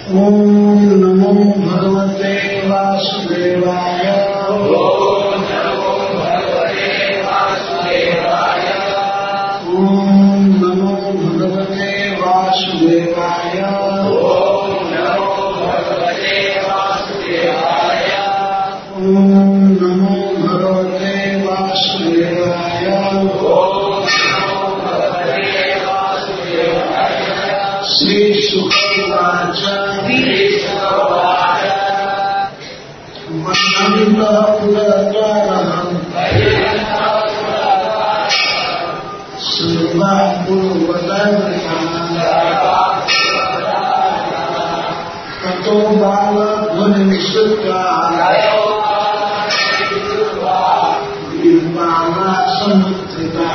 ओम नमो भगवते वासुदेवाय। ओम नमो भगवते वासुदेवाय। ओम नमो भगवते वासुदेवाय। ओम नमो भगवते वासुदेवाय। ओम नमो भगवते वासुदेवाय। ओम नमो भगवते वासुदेवाय। श्री शुक उवाच। वन्दन्तः पुरतरम् सर्वाः पूर्वतरम् ततो बालध्वनिं श्रुत्वा वीरबाला समुत्थिता।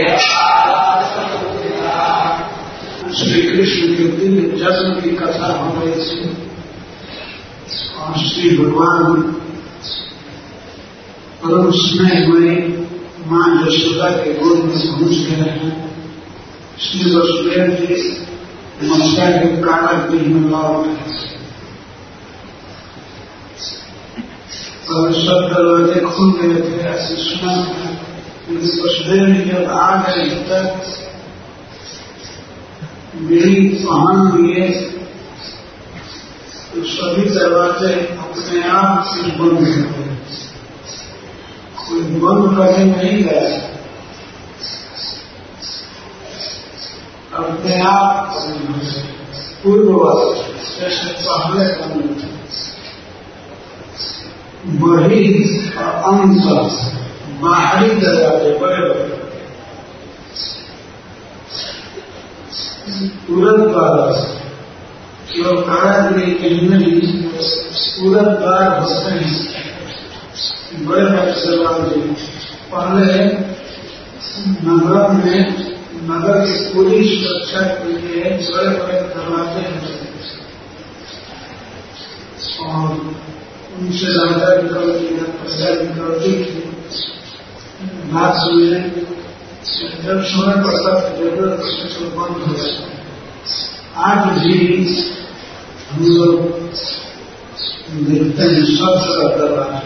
श्री कृष्ण के दिव्य जन्म की कथा हो रही थी और श्री भगवान परम स्नेह में मां यशोदा के गोद में पहुंच गए हैं। श्री वसुदेव जी मथुरा के कानक गृह में लौट गए और सब दरवाजे खुल गए थे। ऐसे सुना था वसुदेव जी जब आ गए तक मेरी पहन लिए तो सभी दरवाजे अपने आप से बंद हो गए। कोई बंद करने नहीं गया, अपने आप पूर्ववत जैसे पहले बंद थे। बड़ी और अंतर बाहरी दरवाजे बड़े बड़े तुरंत द्वार केवल कारागृह के नहीं तुरंत द्वार होते हैं बड़े बड़े दरवाजे। पहले नगर में नगर की पूरी सुरक्षा के लिए बड़े बड़े दरवाजे होते और उनसे राजा निकलती है, प्रजा निकलती थी। रात में जब समय पड़ता था जरूरत पड़ती तो बंद हो जाता। आज भी हम लोग देखते हैं सब तरह दरवाजे,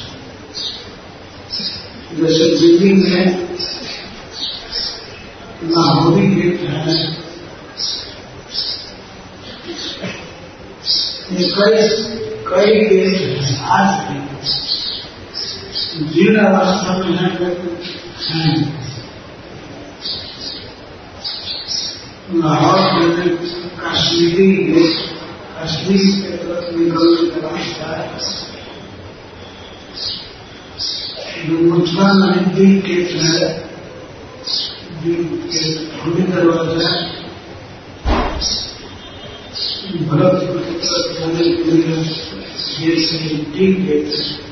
जैसे दिल्ली में लाहौरी गेट है, ये कई गेट हैं आज भी जीर्ण अवस्था में है। लाहौर में कश्मीरी गेट, कश्मीर के तरफ निकलने का रास्ता है। मथुरा में दीप गेट है, दीप गेट होली दरवाजा भरतपुर की तरफ जाने के लिए ये से दीप गेट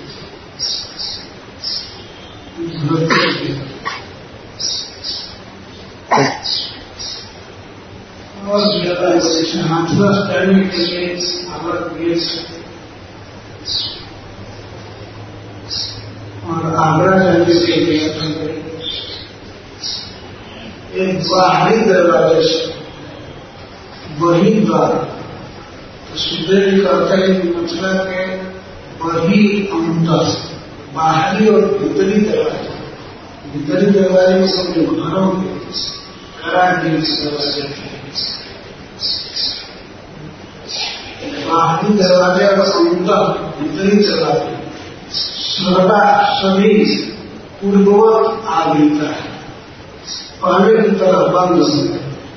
भरतपुर गेट और ज्यादा हाथरस करने के लिए अलग गेट और आगरा जाने के लिए एक बाहरी दरवाजे से वही द्वार। तो सुखदेव जी कहते हैं कि मथुरा के वही अंतर बाहरी और भीतरी दरवाजे। भीतरी दरवाजे में सब जो घरों के कारागृह दरवाजे थे, बाहरी दरवाजे और अंदर भीतरी दरवाजे सर्वदा सभी पूर्ववत आगृता है, पहले की तरह बंद हो गए।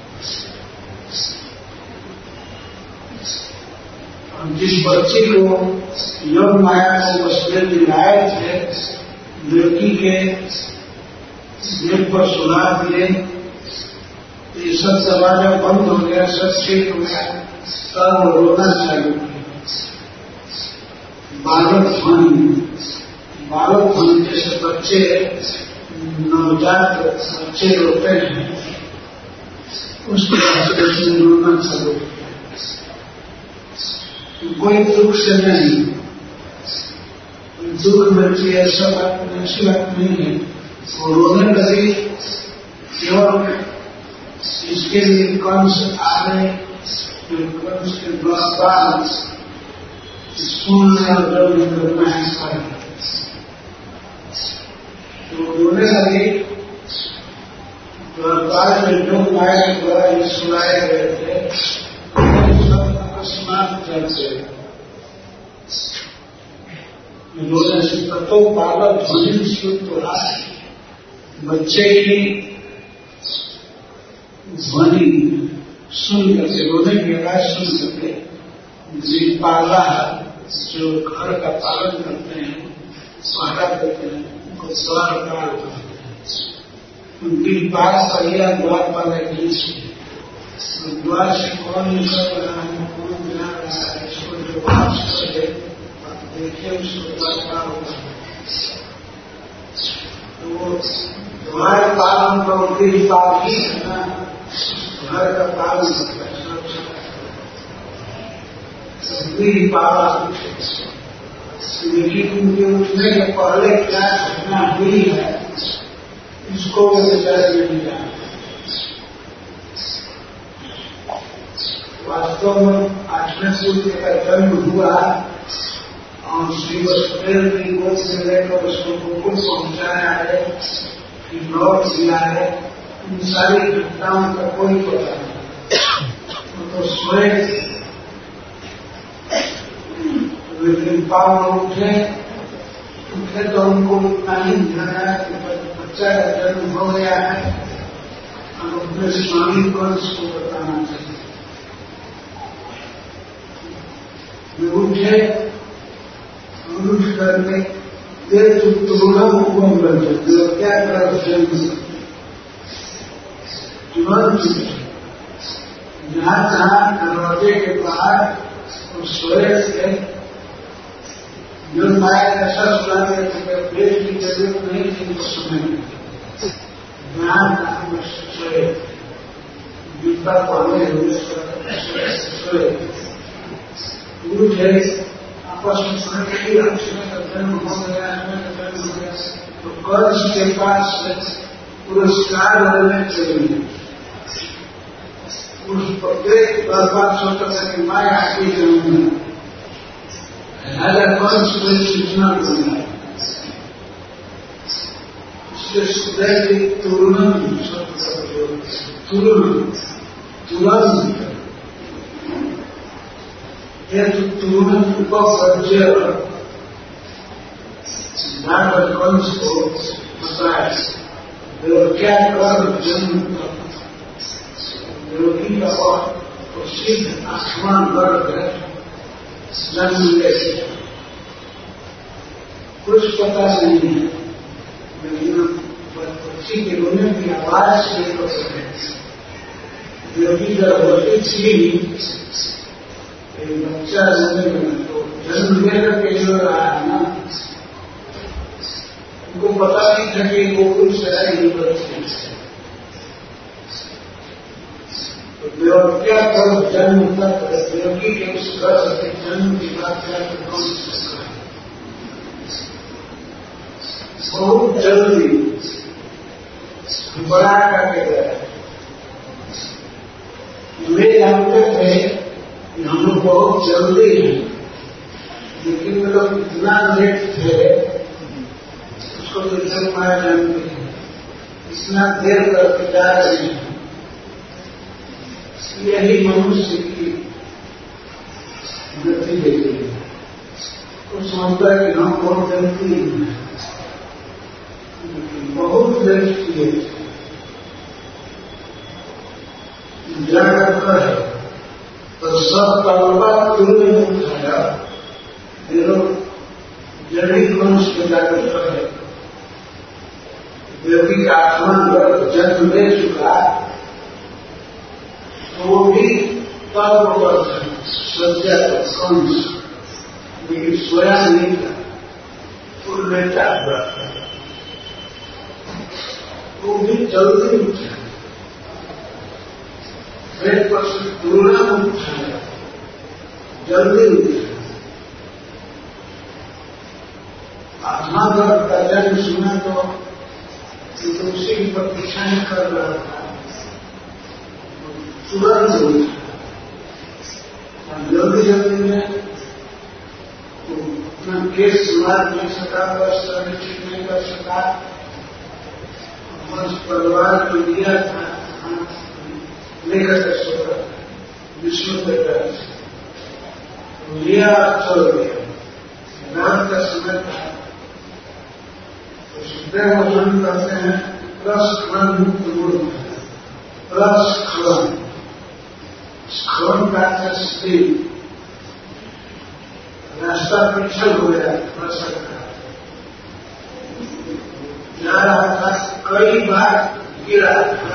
जिस बच्चे को योग माया को वसुदेव जी लाए थे, लड़की के गेट पर सुधार दिए, ये सब दरवाजा बंद हो गया, सब ठीक हो गया, तब रोना चालू किया। बालक ध्वनि जैसे बच्चे नवजात बच्चे रोते हैं, उस तरह से रोना चालू किया। कोई दुख से नहीं, दुख बच्चे ऐसा बात नहीं है। वो रोने लगे केवल इसके लिए कंस आ गए कंस के 10 बार सुनना जरूर करना है। तो उन्होंने लगे द्वारपाल में जो माया द्वारा ये सुनाए गए थे सब अकस्मात चलते उन्होंने से तत्व पाला ध्वनि शुद्ध रहा बच्चे की ध्वनि सुन करके रोने की आवाज सुन करके पाला जो घर का पालन करते हैं पहरा करते हैं उनको द्वारपाल कहते हैं। उनकी बात पर यह द्वारपाल है द्वार से कौन निकल रहा है कौन बिना रहा है इसको जो वापस कर दे देखिए उसको द्वारपाल होता है। तो वो द्वारपाल का उनकी बात ही है ना घर का पालन करता है सभी पाला उनके उठने के पहले क्या घटना हुई है इसको वो विचार नहीं जाना। वास्तव में 8वें सूर्य का जन्म हुआ और श्री वसुदेव की गोद से लेकर उसको गोकुल पहुंचाया है कि लौट दिया है इन सारी घटनाओं का कोई पता नहीं। तो स्वयं लेकिन पाव उठे तो उनको इतना ही ध्यान है कि बच्चा का जन्म हो गया है और अपने स्वामी को उसको बताना चाहिए। वे उठे उठ करके देर तुरंत हुक्म करते क्या कर जन्म तुरंत जहां जहां दरवाजे के बाहर और सोए से जो माया ऐसा सुनाते थे पेट की जरूरत नहीं थी उनको सुने ज्ञान सोए गीता पढ़ने सोए उठे आपस में सुने कि हमें का जन्म हो गया हमें का जन्म हो गया तो कर्ज के पास पुरस्कार लेने चाहिए उस प्रत्येक बात सोचता था कि माया आके जन्म कर्ज कोई सूचना दूंगा इसलिए सुबह की तुरंत तुरंत उपवर्ज्य सिद्धार्थ कंस को बताया क्या कर जन्म योगी का प्रसिद्ध आसमान वर्ग है जन्म ले कुछ पता नहीं है लेकिन बच्ची के रोने की आवाज नहीं कर सके योगी जब होती थी बच्चा रोने में तो जन्म लेकर के जो रहा है ना उनको पता नहीं था कि गोकुल से आई बच्ची क्या करो जन्म तक योगी के उस घर से जन्म की बात क्या बहुत जल्दी बड़ा करके गया वे जानते थे कि हम लोग बहुत जल्दी हैं लेकिन वे लोग इतना लेट थे उसको तो जन्म आया जानते हैं इतना देर करके जा रहे हैं। यही मनुष्य की गति देती है तो समझता है कि हम बहुत गलती हैं बहुत लेट किए जाकर है तो सब तलबा तुरंत उठाया ये लोग जड़ी मनुष्य को जाकर है देवी का आत्मा जन्म ले चुका तो वो भी तब सज्जा कंस लेकिन सोया नहीं था वो लेटा हुआ था वो भी जल्दी उठा बेड पर से तुरंत उठाया जल्दी उठा आत्मा का जन्म सुना तो उसी की प्रतीक्षा कर रहा था तुरंत उठा जल्दी जल्दी में अपना केस सुधार नहीं सका, बस ठीक नहीं कर सका, बस परिवार को लिया था लेकर के सो रहा विष्णु देकर लिया चल गया। रात का समय था तो सुखदेव भोजन करते हैं रस खलन मुक्त गुण, रस खलन, खलन का स्त्री रास्ता पिछल हो गया, रसक का जा रहा था, कई बार गिरा,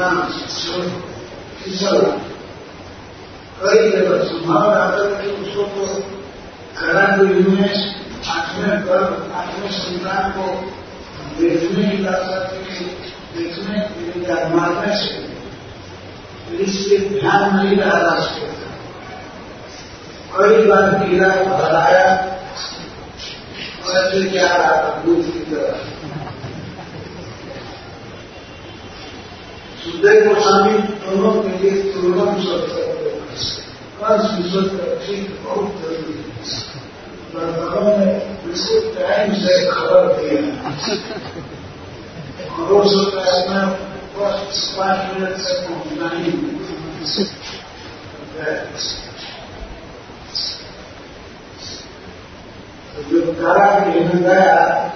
फिसल, कई जगह संभव आता कि उसको तो खड़ा में आठवें संतान को देखने की लालसा थी, देखने मारने से इसके ध्यान नहीं रहा रास्ते का, कई बार गिरा, भराया, ऐसे जा रहा था दूध की तरह। सुखदेव गोस्वामी दोनों के लिए तुरंत सब ठीक बहुत जरूरी है। में बिल्कुल टाइम से खबर दिया और हो सकता है अपना बस 5 मिनट से पहुंचना ही तो जब तारा घेरने गया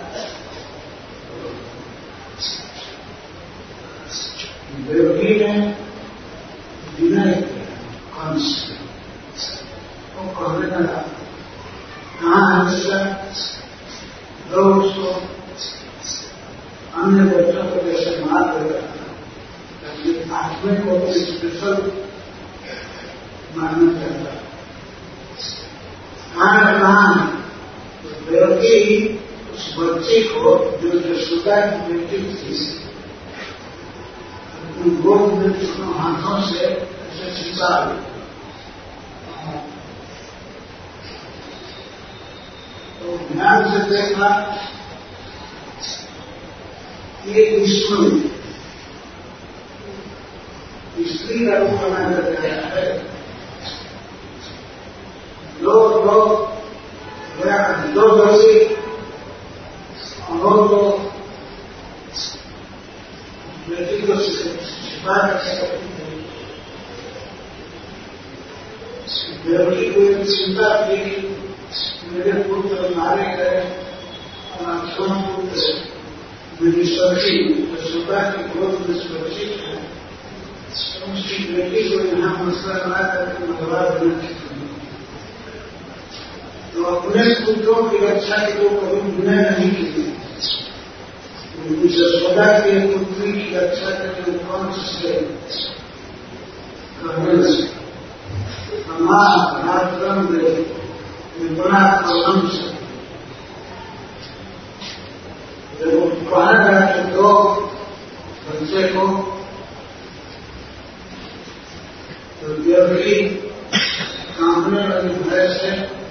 देवकी ने विनय किया कंस, वो कहने लगा कहाँ हमेशा लोग उसको अन्य बच्चों को जैसे मार देगा, आत्मे को तो स्पेशल मानना चाहता कहाँ देवकी उस बच्चे को जो यशोदा की बेटी थी उन गोद में दोनों हाथों से ऐसे छिपा तो ध्यान से देखना ये विष्णु स्त्री का रूप बना कर गया है। दो बच्चे और तो बेटी को छिपा कर देवकी को चिंता की मेरे पुत्र मारे गए और लक्ष्मण पुत्र मेरी सब्जी यशोदा की गोद में सुरक्षित है, उसकी बेटी को यहाँ मसला ला करके मरवा देना तो अपने पुत्रों की रक्षा की तो कभी विनय नहीं की, यशोदा की पुत्री की रक्षा के लिए कौन से करने लगे पराक्रम दे बड़ा प्रशंस से जब वो कहा गया कि दो बच्चे को तो देवकी कांपने वाली भय से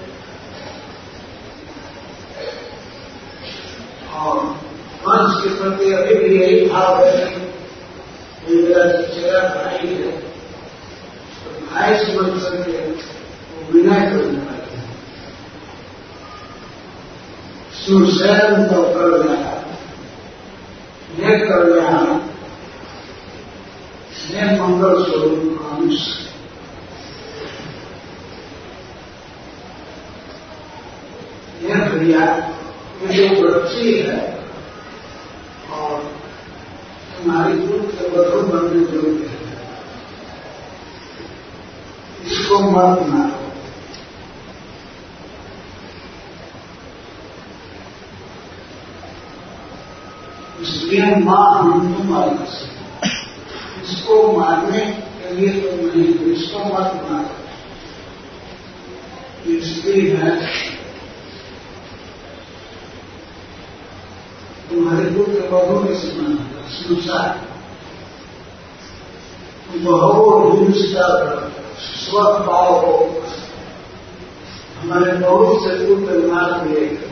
और वंश के प्रति अभी भी यही भाव है कि मेरा चेहरा भाई है, तो भाई समझ करके वो विनय करने वाले सुशैन को कर गया, ये कर गया ये मंगल स्वरूप अंश यह भैया ये जो बच्ची है और तुम्हारी दूध के बधु बनने योग्य है, इसको मत मारो। इसलिए मां हम तुम मारना सकते, इसको मारने के लिए तो नहीं, इसको मत मारो। ये स्त्री है तुम्हारे दूध के बधु के समान संसार बहुत हिंसा स्वस्थ भाव हो, हमारे बहुत से दूध के मार दिए गए।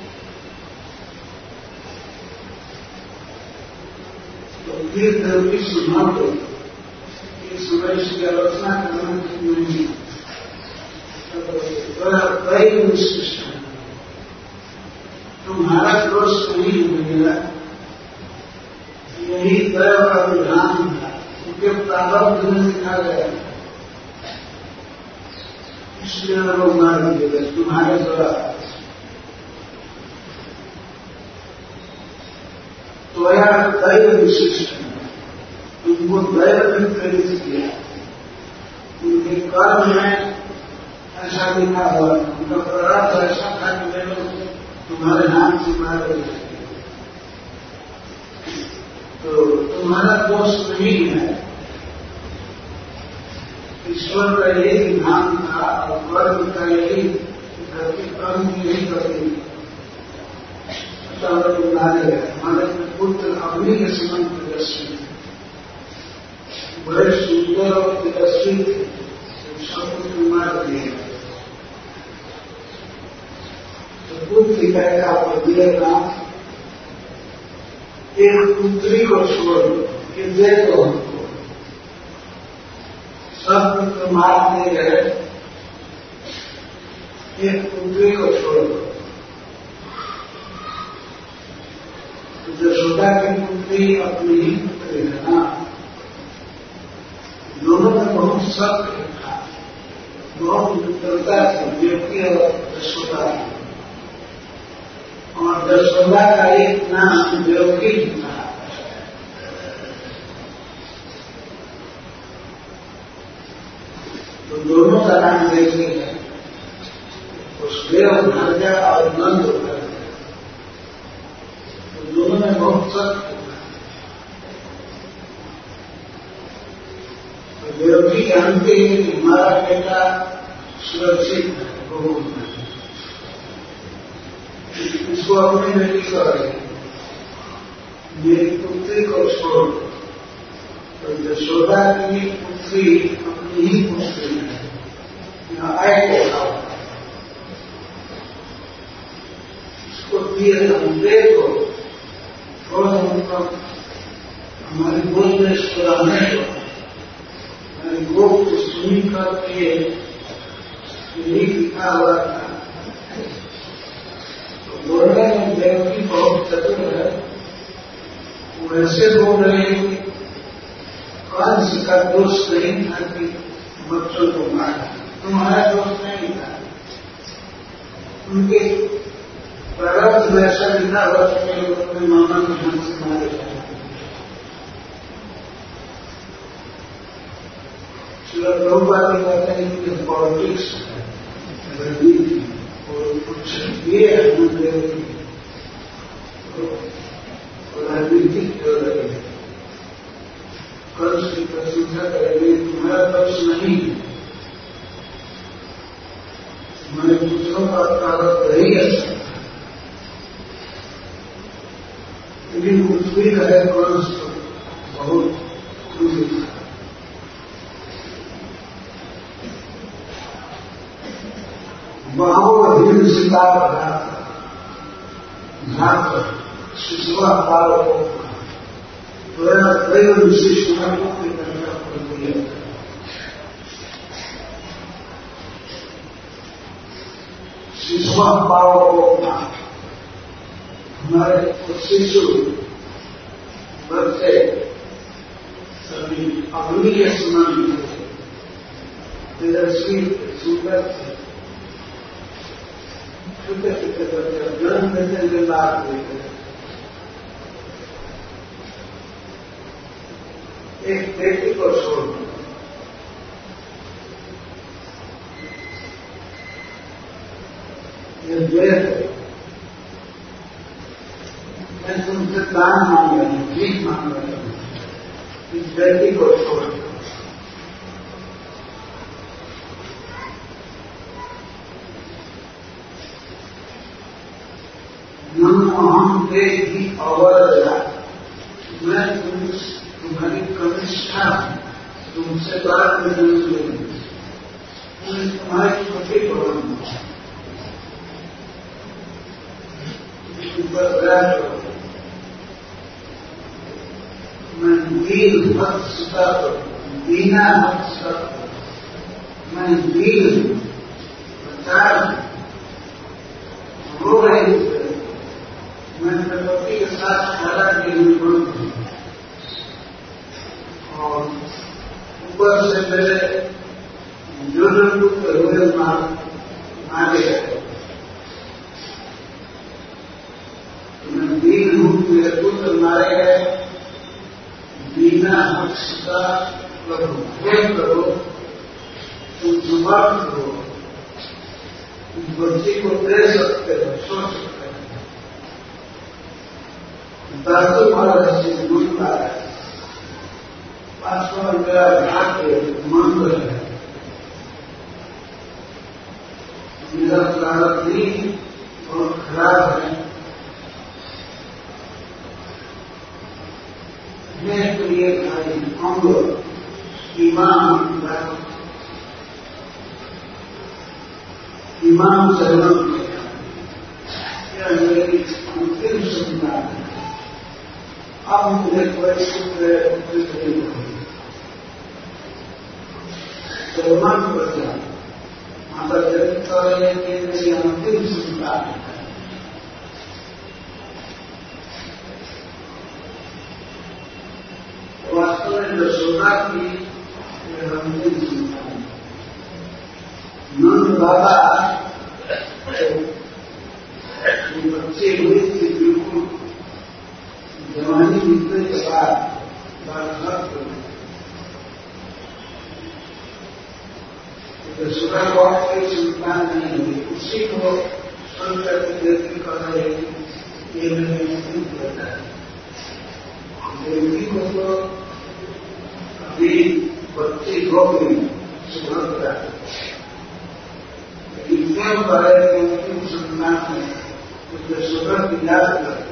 तो फिर देवकी सुना दो कि समय इसकी आलोचना करना ठीक नहीं है, दैव विशिष्ट है, तुम्हारा दोष नहीं मिलेगा। यही दैव का विधान था, उनके प्रारब्ध में लिखा गया, इसलिए लोग मार दिए गए तुम्हारे द्वारा। तो यह दैव विशिष्ट है, उनको दैव ने प्रेरित किया, उनके कर्म में ऐसा लिखा हुआ, उनका प्रारब्ध ऐसा था कि वे लोग तुम्हारे हाथ से मारे गए। तो तुम्हारा दोष नहीं है, ईश्वर का यही विधान था और कर्म का यही कर्म की यही गति। मारे गए, हमारे पुत्र अग्नि के समान तेजस्वी, बड़े सुंदर और तेजस्वी थे, सबको मार दिए। तो पुत्र का दिएगा, एक पुत्री को छोड़ के दे दो हमको, सब पुत्र मार दिए गए, एक पुत्री को छोड़ दो। यशोदा की पुत्री अपनी ही पुत्री है ना, दोनों में बहुत सत्य था, बहुत मित्रता थी देवकी और यशोदा। और यशोदा का एक नाम देवकी था। तो दोनों का नाम देवकी है, उस देव भरजा और नंद भरजा, दोनों में बहुत सत्य था। तो देवकी जानते हैं कि हमारा बेटा सुरक्षित है, बहुत है, इसको अपनी बेटी करे, मेरी पुत्री को छोड़। तो यशोदा की पुत्री अपनी ही पुत्री है, यहाँ आए इसको दिए हम देखो, थोड़ा उनका हमारी गोद में सुराने को, हमारी गोद को सुनी करके यही लिखा हुआ था। तो बोलने में देवकी बहुत चतुर है, वो ऐसे बोल रहे हैं कि कंस का दोष नहीं था कि बच्चों को मारा, तुम्हारा दोष नहीं था। उनके प्रारब्ध में ऐसा लिखा हुआ कि लोग अपने मामा के हाथ से मारे जाए। प्रभुपाद कहते हैं कि पॉलिटिक्स राजनीति और कुछ ये राजनीतिक हो रही है, कंस की प्रशंसा करेंगे, तुम्हारा दोष नहीं, हमारे पुत्रों का प्रारब्ध नहीं ऐसा, लेकिन पृथ्वी का है कंस बहुत क्रूर था। महावीर सितार शिशुआ पालकों दैव विशेष महत्व की कन्या प्रक्रिया। शिशुआ पालकों का हमारे शिशु बच्चे सभी अग्नि के समान थे, तेजस्वी सुंदर थे, छोटे छोटे बच्चे जन्म देते हुए लाभ देते। एक बेटी को छोड़ दो, ये द्वेष है, मैं तुमसे दान मांग रही हूँ, भीख मांग रही हूँ, इस बेटी को छोड़ दो। हम देगी अवरजा, मैं तुम्हारी कनिष्ठा तुमसे बात में नहीं लेंगे, तुम्हारी छोटी बहन मैं दीन भक्त सुता दीना भक्त सुता, मैं दीन बचा सवेरे जो पुत्र हुए मारे गए, दीन रूप में पुत्र मारे गए, बिना हक्ष का प्रभु हे प्रभु तुम समर्थ हो, उस बच्चे को दे सकते हो, सोच सकते हो। दासो महाराज से गुण आ रहा है, वास्तव में मेरा भाग्य मंगल है, मेरा प्रारब्ध नहीं बहुत खराब है, मैं तो ये भाई अंग इमाम शरण यह मेरी अंतिम संतान है। अब मुझे कोई पुत्र नहीं होगी, शर्मान प्रजा माता जगत के मेरी अंतिम संतान है। वास्तव में यशोदा की अंतिम संतान नंद बाबा बच्चे हुए थे, बिल्कुल जवानी बीतने के बाद यशोदा को कोई संतान नहीं हुई, उसी को संकर की देवी कर रहे ये मैंने नहीं किया है। देवी को तो अभी बच्चे हो गई सुभद्रा, क्यों करे अंतिम संतान में तो यशोदा की याद करते,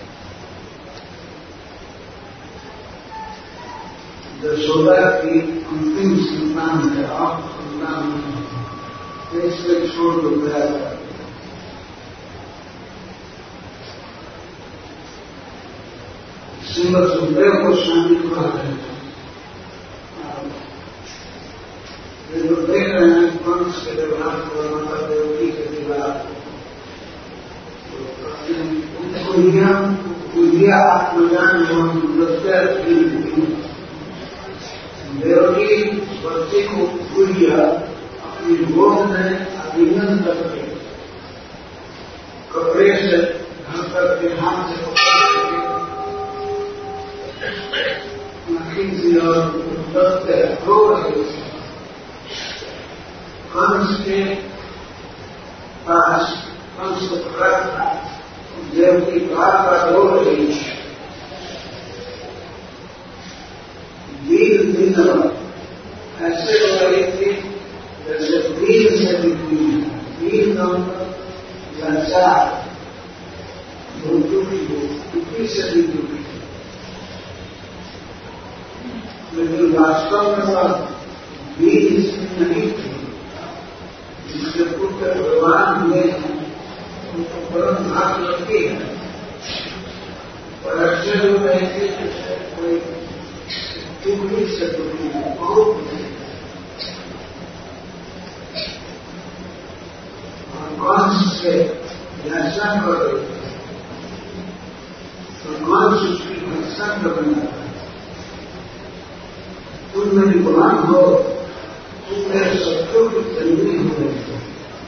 यशोदा की अंतिम संतान है, आप संतान नहीं इसलिए छोड़ दो गया था। श्रीमद सुखदेव को शांति कहा है, ये लोग देख रहे हैं कंस के व्यवहार को, माता देवकी के विवाह उनको यह आत्मज्ञान एवं दृष्टि देवकी बच्चे को भूलिया अपनी गोद में अभिनंदन करके कपड़े से ढक करके हाथ से और दस्ते रो रहे थे। कंस के पास कंस को पकड़ा था, देवकी बार रो रही है। वीर ऐसे हो रही थी जैसे वीर से दिखती है, वीर नाम लाचार दुखी से भी दुखी, लेकिन वास्तव में वह वीर इसमें नहीं थी, जिसके पुत्र भगवान हुए हैं उनको परम भाग लगती है। और अच्छे लोग ऐसे कोई दुखी से दुखी बहुत कंस से भर्षण कर रहे थे, तो कंस उसकी भर्षण करना था। तुम मेरी गुलाम हो, तुम मेरे शत्रु की जंगली हो रही हो,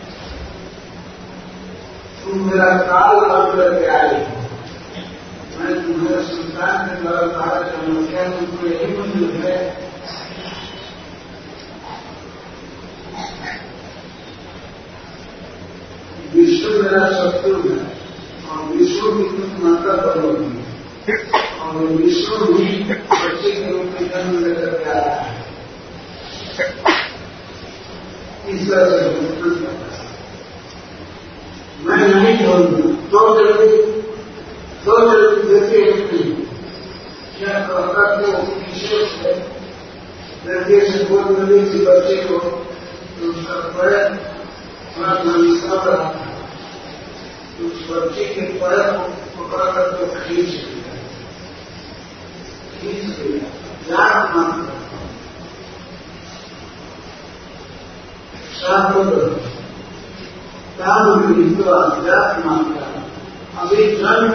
तुम मेरा काल बन करके आए हो, मैं तुम्हारे संतान के द्वारा कार्य करना, क्या तुमको यही मंजूर है? विष्णु मेरा शत्रु है और विष्णु की तुम माता बनोगी, और विष्णु भी बच्चे के रूप में जन्म लेकर के आ रहा है। इस तरह से मैं नहीं बोलूंगा, दो जल्दी देते हैं क्या करते हो विशेष है, लड़के से बोल मिली थी बच्चे को, तो उसका पैर थोड़ा नमस्कार रहा था, तो उस बच्चे के पैर को पकड़ करके खींच गया, जात मात्र जात मात्र अभी जन्म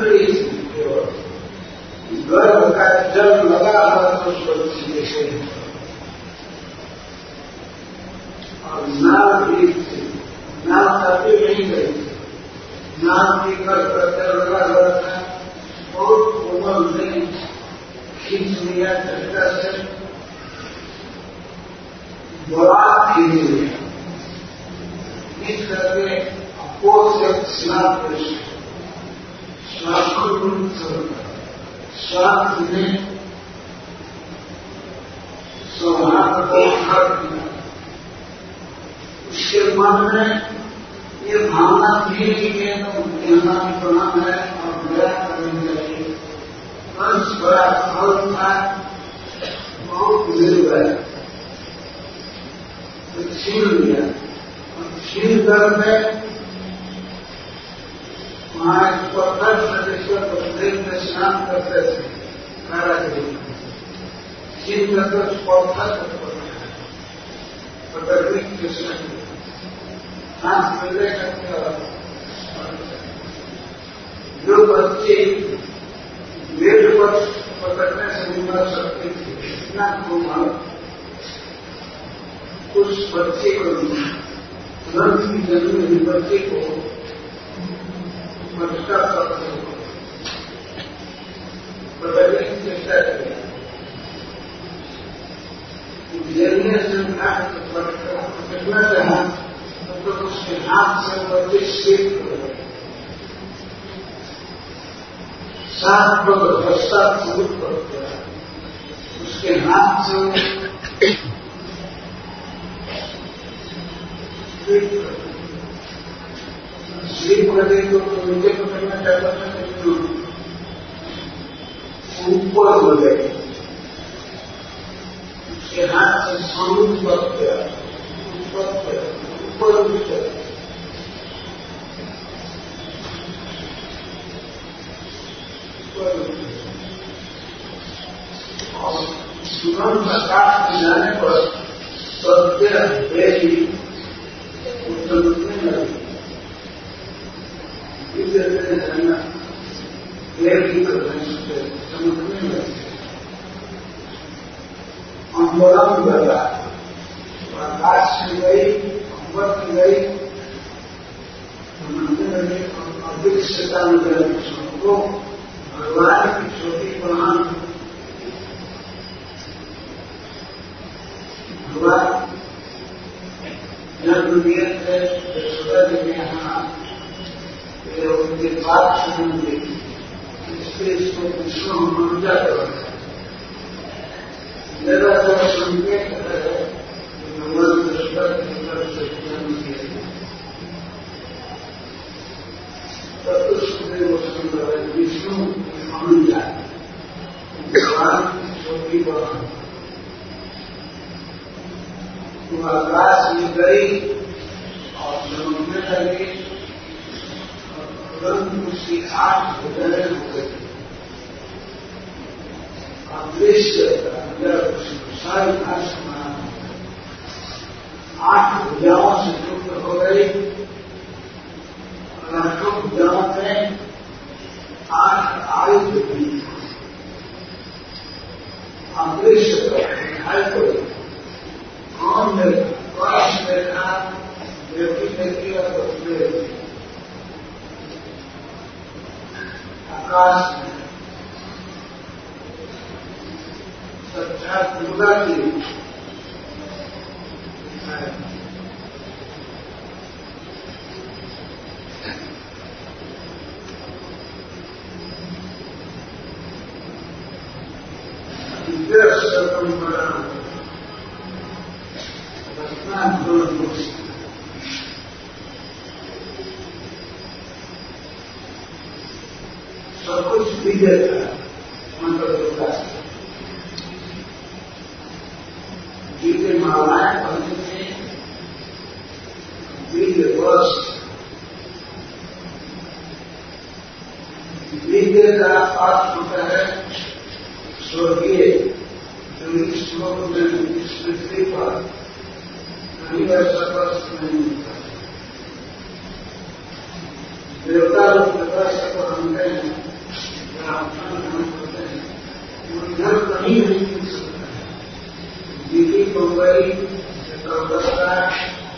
गर्भ का जल लगा हुआ तो उस बच्चे देखे और नाव भी थे, नाव काफी नहीं गई, नाव की कर लगा रहता है, बहुत कोमल ने खींच लिया झटका से, बड़ा खींच लिया, खींच करके आपको से स्नान कर श्वास को श्वास में स्वभाव को हर दिया। उसके मन में ये भावना थी कि यहाँ प्रणाम है और दया करनी चाहिए, अंश बड़ा फल था, बहुत मिल गया, तो छीन लिया और छीन करके वहां पत्थर सदेश्वर बलदेव में स्नान करते थे, कारागिरी छीन करके उस पत्थर पकड़ने की चेष्टा की, सांस मिलने करके जो बच्चे वेद पर पकड़ने से नहीं मर सकते थे, इतना कोमल उस बच्चे को तुरंत की जन्म हुई बच्चे को मटका पकड़ने की चेष्टा करें, जलने से पकड़ना चाहा तो उसके हाथ से बच्चे शेख हो गए, सात पश्चात शुरू कर दिया, उसके हाथ से स्लीप कर गई तो नीचे पकड़ना चाहता था, लेकिन ऊपर हो गए, उसके हाथ से स्वरूप पक गया, ऊपर उठ गया, और तुरंत आकाश में जाने पर सत्य बेटी उतरने लगी, समझने लगे, आंदोलन लगा, आकाश में गई, अम्बर में गई, समझने लगे, अभिक्षता में गए, सबको भगवान की छोटी प्रणाम, भगवान जन्म दिए थे यशोदा जी के यहाँ, उनके बात सुनेंगे, इसलिए इसको विष्णु मनुजा करते हैं, मेरा जब संकेत है भगवान यशोदा की तरफ से जन्म दिया, तब तो सुनने को सुंदर है, विष्णु मनुजा, भगवान की छोटी बहन, तो आकाश में गई और समझने लगी, तुरंत उसकी 8 भुजाएं हो गई, अदृश्य सारी भाषा 8 भुजाओं से युक्त हो गई, और 8 भुजाओं में 8 आयुध भी अदृश्य दिखाई पड़ी, कौन देखा व्यक्ति ने किया तो आकाश में साक्षात दुर्गा की सब कुछ विजय था, मंत्र दुर्गा विजय मालाएं बनने से विजय वर्ष, विजय का अर्थ होता है स्वर्गीय, जो इस श्लोक में इस पृथ्वी पर कहीं ऐसा वर्ष नहीं मिलता, देवता लोग प्रकाश को हमते हैं, उधर कहीं नहीं मिल सकता है, दिल्ली, मुंबई, कलकत्ता,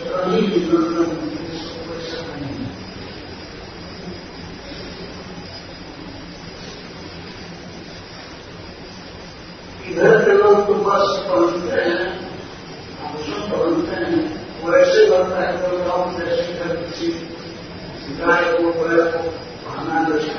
कहीं भी मतलब नहीं। इधर के लोग तो बस पढ़ते हैं, हम पढ़ते हैं, वैसे बनता है तो गाँव जैसे किसी गाय को बैल को पढ़ना जैसे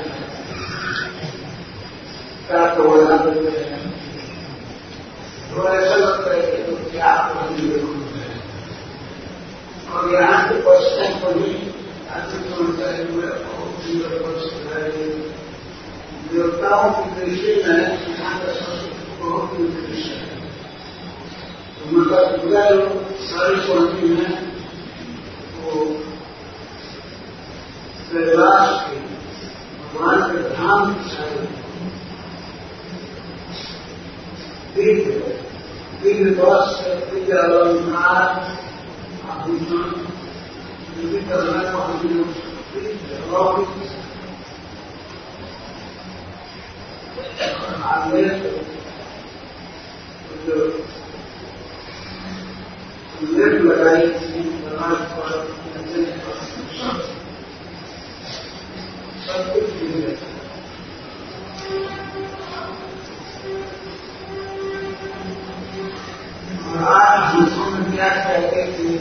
क्या तो वजह देते हैं, तो ऐसा लगता है कि तो क्या पढ़ने है। और यहाँ के पश्चिम को भी आगे समझता है बहुत सुंदर पश्चिम है। देवताओं की दृष्टि में यहाँ का संस्कृति बहुत ही दृश्य है। तो मतलब पूरा जो सारी पढ़ती है वो कैलाश के भगवान के धाम की सारी दिव्य वस्त्र, दिव्य अलंकार, आभूषण भी करना को हम लोग आगे जो लेट लगाई थी समाज पर सब कुछ मिल गया। आज हम क्या कहते हैं कि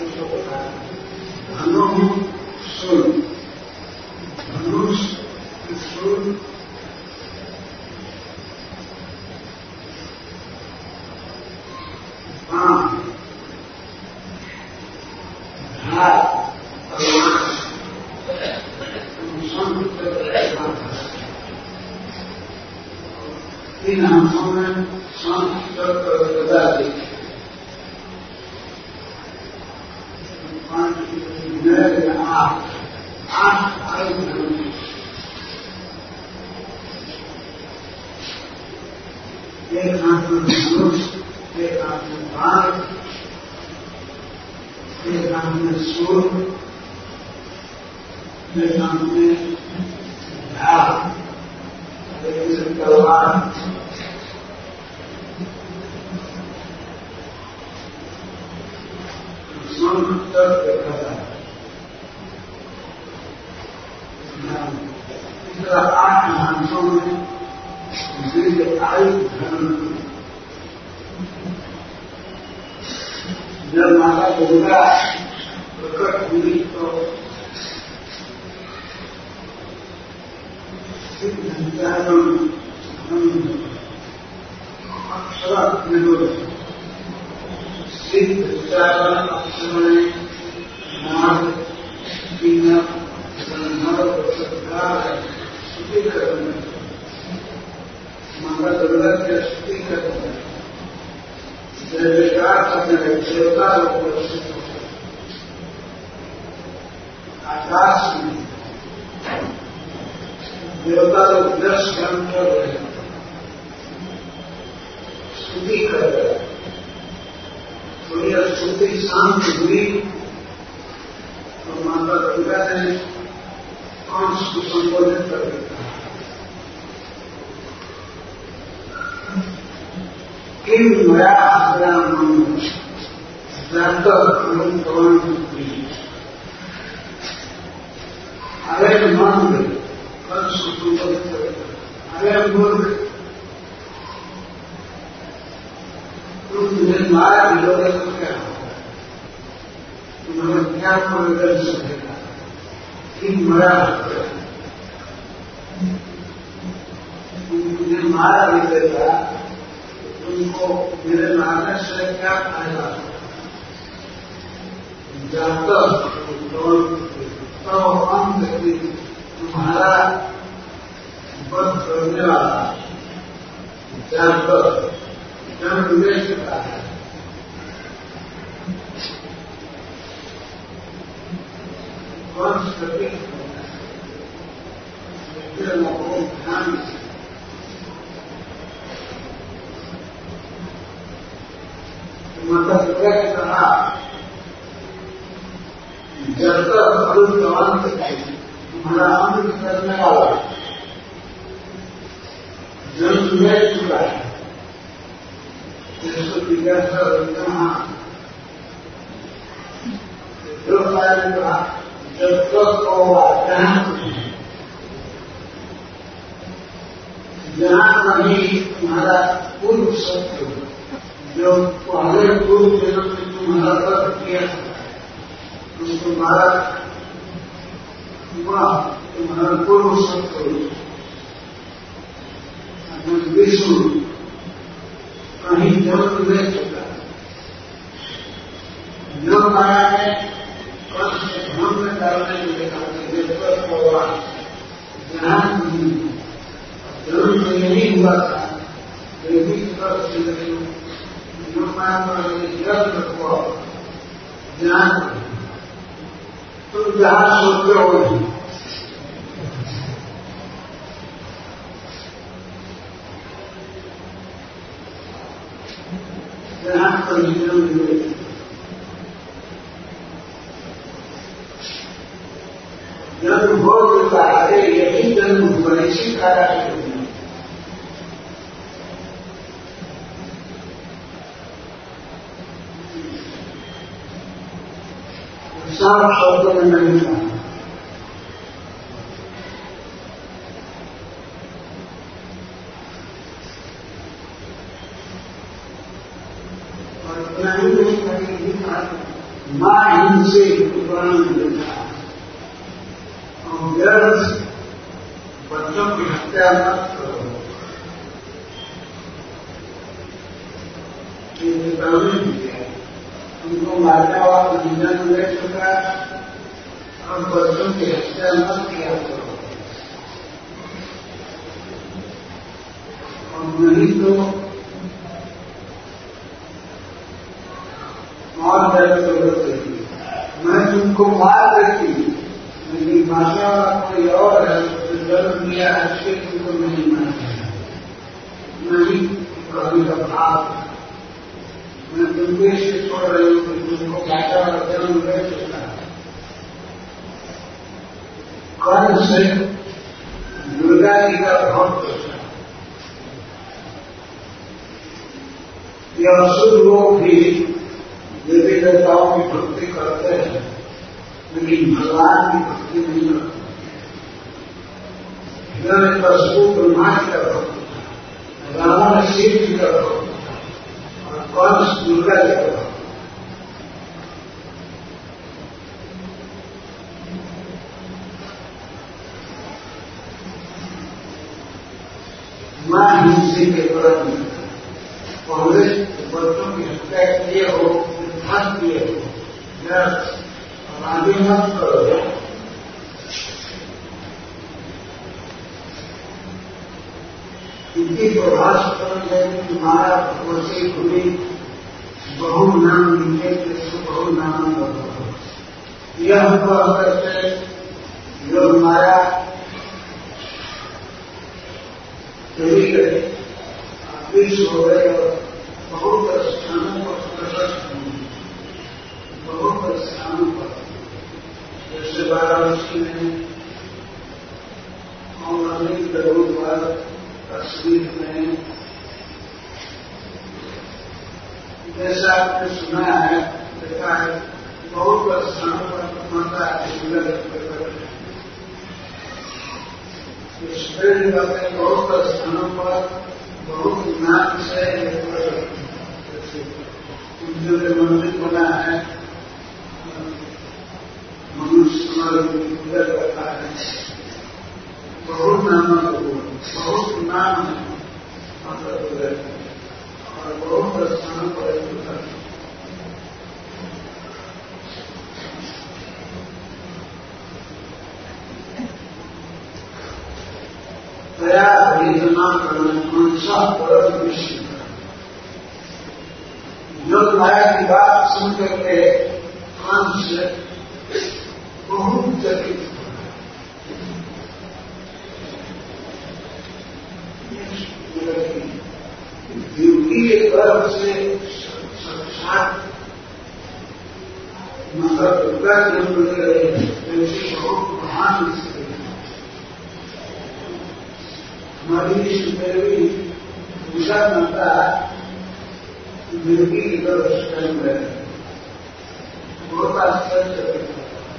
धनुष सुन इन हाथों में संस्कृत बता दी एक हाथ में धनुष, एक हाथ में बाण, एक हाथ में सूर, एक हाथ में ढाल, एक से तलवार। संस्कृत देखा था इसका 8 हाथों में आयु धर्म। जब माता दुर्गा प्रकट हुई तो अक्षर सिद्ध उच्चारण अक्षर नाद तीनक संदर्भ सरकार स्तुति करने माता दुर्गा की स्तुति करने जयकार करने देवता लोग आकाश में देवता लोग 10 घंटे कर रहे स्तुति कर रहे। तो यह स्तुति शांत हुई तो माता दुर्गा ने कंस को संबोधित कर दिया। किम मया अरे मन कंस को संबोधित कर दिया। अरे मूर्ख, तुझे मारा मिलोगे तो क्या होगा? तुम्हारा क्या कोई कर सकेगा? किम मया तुझे मारा मिलेगा, तुमको मेरे मारने से क्या फायदा? जब तक तो अंत तुम्हारा वध करने वाला जब तक जन्म ले चुका है। वंश कभी ध्यान माता दुर्गा ने कहा जब तक अंत तुम्हारा अंत करने वाला जन्म ले चुका है। जिसको जिज्ञासा ने कहा जब तक होगा जहां कभी तुम्हारा पूर्व सत्य जो पहले पूर्व जन्म में तुम्हारा कर्म किया तो तुम्हारा पूर्व सत्य विष्णु कहीं जन्म ले चुका योग माया में कर्म से भ्रम में डालने के लिए कहा होगा जहां जरूर तो यही हुआ था यही कर्म से योग माया में जन्म रखो जहां तुम जहां सोचते हो जहां पर जन्म हुए जन्म हो चुका है यही जन्म हुआ इसी कारण साफ शब्दों में नहीं था और इतना ही नहीं मां हिंसे प्राण देता और बच्चों की हत्या मत करो उनको मारने वाला जीवन ले चुका और बच्चों की हत्या मत किया करो और नहीं तो और मैं तुमको मार देती लेकिन मारने वाला कोई और है जो जन्म दिया है उसके तुमको नहीं मारना नहीं कभी का भाव मैं तुमको इसलिए छोड़ रही हूं कि तुमको काटा और जन्म ले चुका कर्म से दुर्गा जी का भक्त यह असुर लोग भी देवी देवताओं की भक्ति करते हैं लेकिन भगवान की भक्ति नहीं करते हिरण्यकशिपु ब्रह्मा जी का भक्त रावण शिव जी का भक्त कंस दुर्गा जी का भक्त मां हिंसे के परम पहले बच्चों की हत्या किए हो विध्वंस किए हो और आगे मत करो इनकी प्रभाष करेंगे तुम्हारा भगवती भूमि बहु नाम लिखे जिसको बहु नाम करो यह कह करके योग माया चली गए विश्व हो गए और बहुत स्थानों पर प्रशस्त होंगे बहुत स्थानों पर जैसे वाराणसी में और अनेक जगहों पर तस्वीर में जैसा आपने सुना है देखा है बहुत स्थानों पर माता स्प्रेड करते बहुत स्थानों पर बहुत नाम से जो मंदिर बना है मनुष्य पूजा करता है बहुत नाम बहुत नाम है और बहुत स्थानों पर दया वेदना करना परम विषय योग माया की बात सुन करके कंस बहुत जटिल ड्यूटी के गर्भ से साक्षात माता दुर्गा जन्म ले रहे हैं ऐसी बहुत महान स्थिति हमारी देवी पूजा माता ड्यूटी के गर्भ से जन्म ले रहे बहुत आश्चर्य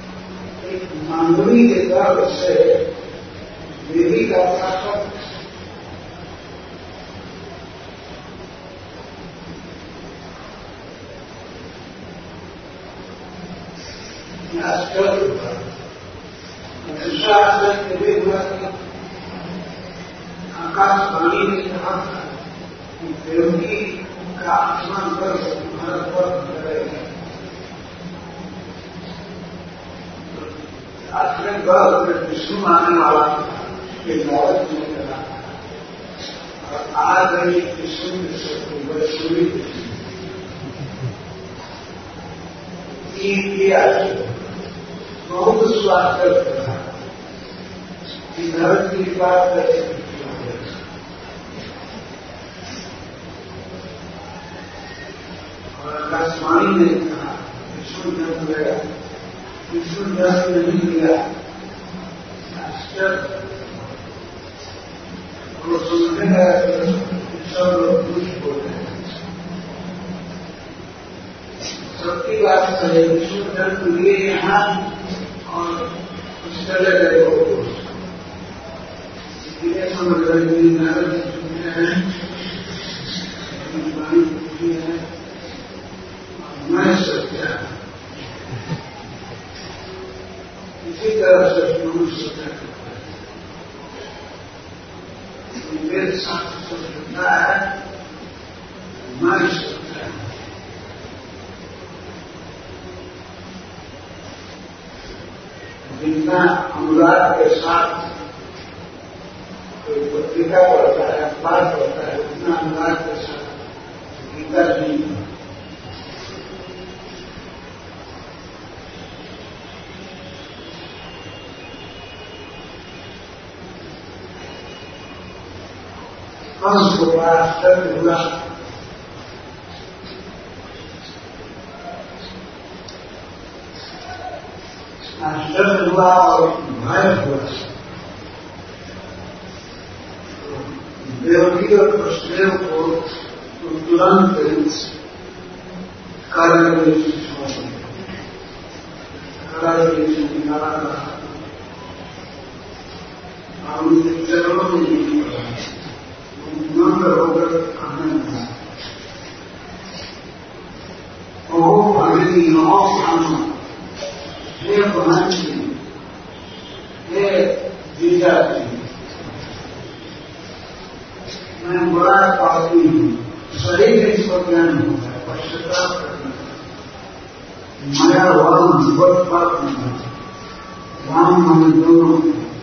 मांगवी के गर्भ से देवी का प्राप्त आकाशवाणी ने कहा था कि देवकी का आसमान पर भारत पर करेगा। आखिर गर्भ में विष्णु आने वाला ये नारद ने कहा और आ गई विष्णु के शत्रु वैष्णवी बहुत स्वागत करा कि भारत की बात कैसे और आकाशवाणी ने कहा विष्णु जन्म गया, विष्णु जन्म नहीं लिया। वो सुनने लगा सब लोग कुछ बोलते हैं। सबकी बात करें विष्णु जन्म लिए यहाँ और कुछ चले गए हो, इसलिए समझ रहे नारद सुनते हैं, वाणी पूछती है मैं सत्य। इसी तरह से मनुष्य करता है, मेरे साथ सोचता है मैं सत्य। जितना अनुराग के साथ कोई पत्रिका पढ़ता है, अखबार पढ़ता है, उतना अनुराग के साथ गीता नहीं। कंस को बड़ा आश्चर्य हुआ, आश्चर्य हुआ और भय हुआ। देवकी और वसुदेव को तुरंत कार्य छोड़ निकाला रहा और उनके चरणों में नम्र होकर कहने लगा ओ भगनी नौ खाना हे बहन जी, हे जीजा जी, मैं बड़ा पापी हूँ। शरीर इसको ज्ञान होता है, पश्चाताप करना, माया वाम बहुत पाप नहीं, राम मन दोनों।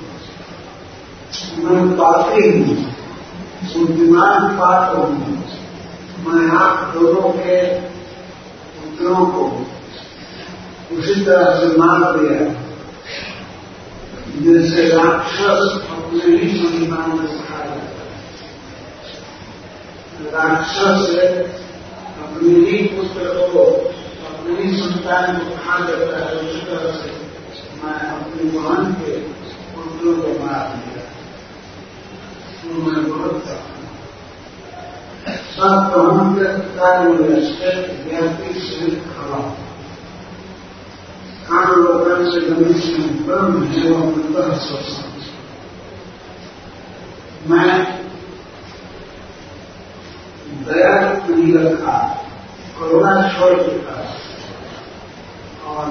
मैं पापी हूँ, बुद्धिमान पाप हूँ। मैं आप दोनों के पुत्रों को उसी तरह से मार दिया जैसे राक्षस अपने ही संतान को खा जाता है। राक्षस अपने ही पुत्र को, अपने ही संतान को खा जाता है, उसी तरह से मैं अपनी बहन के पुत्रों को मार दिया। तो मैं बहुत सब प्रहन के कार्य में व्यापी से खड़ा कान लोकन से गणेश में ब्रह्म एवं अंतर स्वसन। मैं दया नहीं रखा, करुणा छोड़ चुका और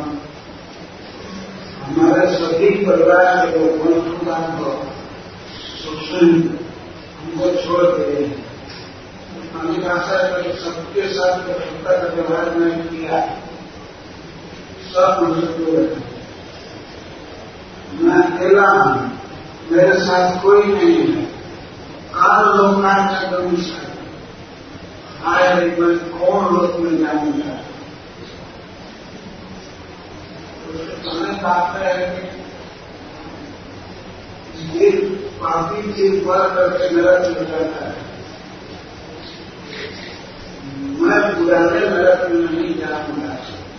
हमारे सभी परिवार के लोग मधुदान को शोषण हमको छोड़ गए। हमारी भाषा में सबके साथ कठोरता का व्यवहार नहीं किया, सब मुझे दूर है। मैं अकेला हूं, मेरे साथ कोई नहीं है। काल लोकान का गमिश है, आए मैं कौन लोक में जाऊंगा। तो बात है कि ये पापी चीज पर करके मेरा चल जाता है। मैं पुराने नरक में नहीं जाऊंगा,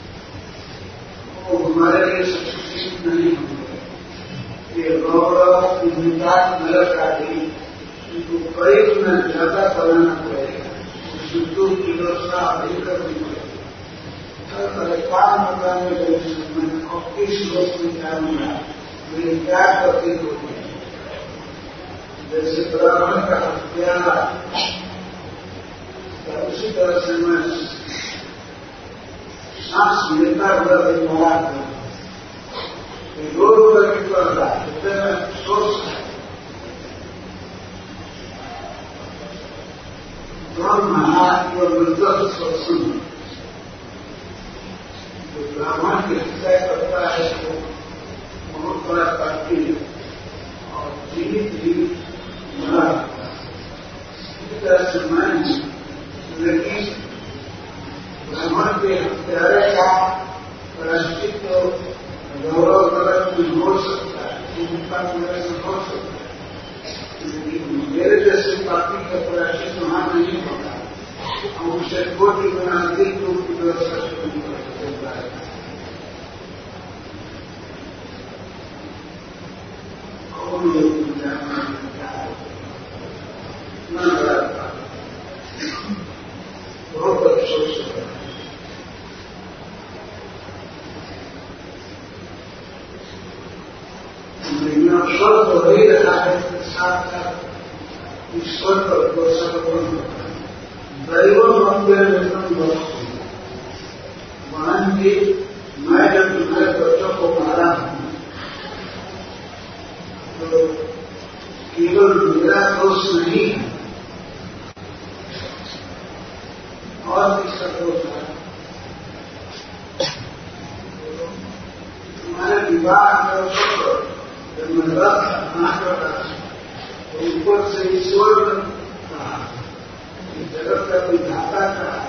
वो हमारे लिए सुरक्षित नहीं होंगे। ये गौरव विकास नरक आदि इनको करीब में ज्यादा बनाना पड़ेगा, शुद्धों की व्यवस्था अधिक करनी पड़ेगी। काम मकान में मैंने 21 श्लोक में क्या मिला, वे क्या प्रतीत होते हैं। जैसे ब्राह्मण का हत्यारा, उसी तरह से मैं सांस लेता हुआ व्यवहार करता, रोज करके पड़ रहा है, हृदय में सोच है ब्रह्म मृत सत्संग। जो ब्राह्मण की हत्या करता है वो बहुत बड़ा पापी है और जीवित जीवित मरा। इसी तरह से मैं लेकिन ब्राह्मण के हत्यारे का प्रायश्चित तो गौरव गलत में हो सकता है, उनका मेरे से हो सकता है, लेकिन मेरे जैसे पापी का प्रायश्चित वहां नहीं होता। हम उसे कोटि गुना अधिक रूप की व्यवस्था शुरू करता है। और लोग बहुत अफसोस है। ईश्वर तो नहीं रहा है, साथ साथ ईश्वर पर दोषण बन होता है। दैव मंदिर मित्रम दोष मान जी, मैं जब तुम्हारे बच्चों को मारा हूं तो केवल मेरा दोष नहीं है और किसका दोष है। तुम्हारे विवाह के अवसर पर जब मैं रथ ना कर रहा तो ऊपर से ईश्वर ने कहा, जगत का विधाता कहा,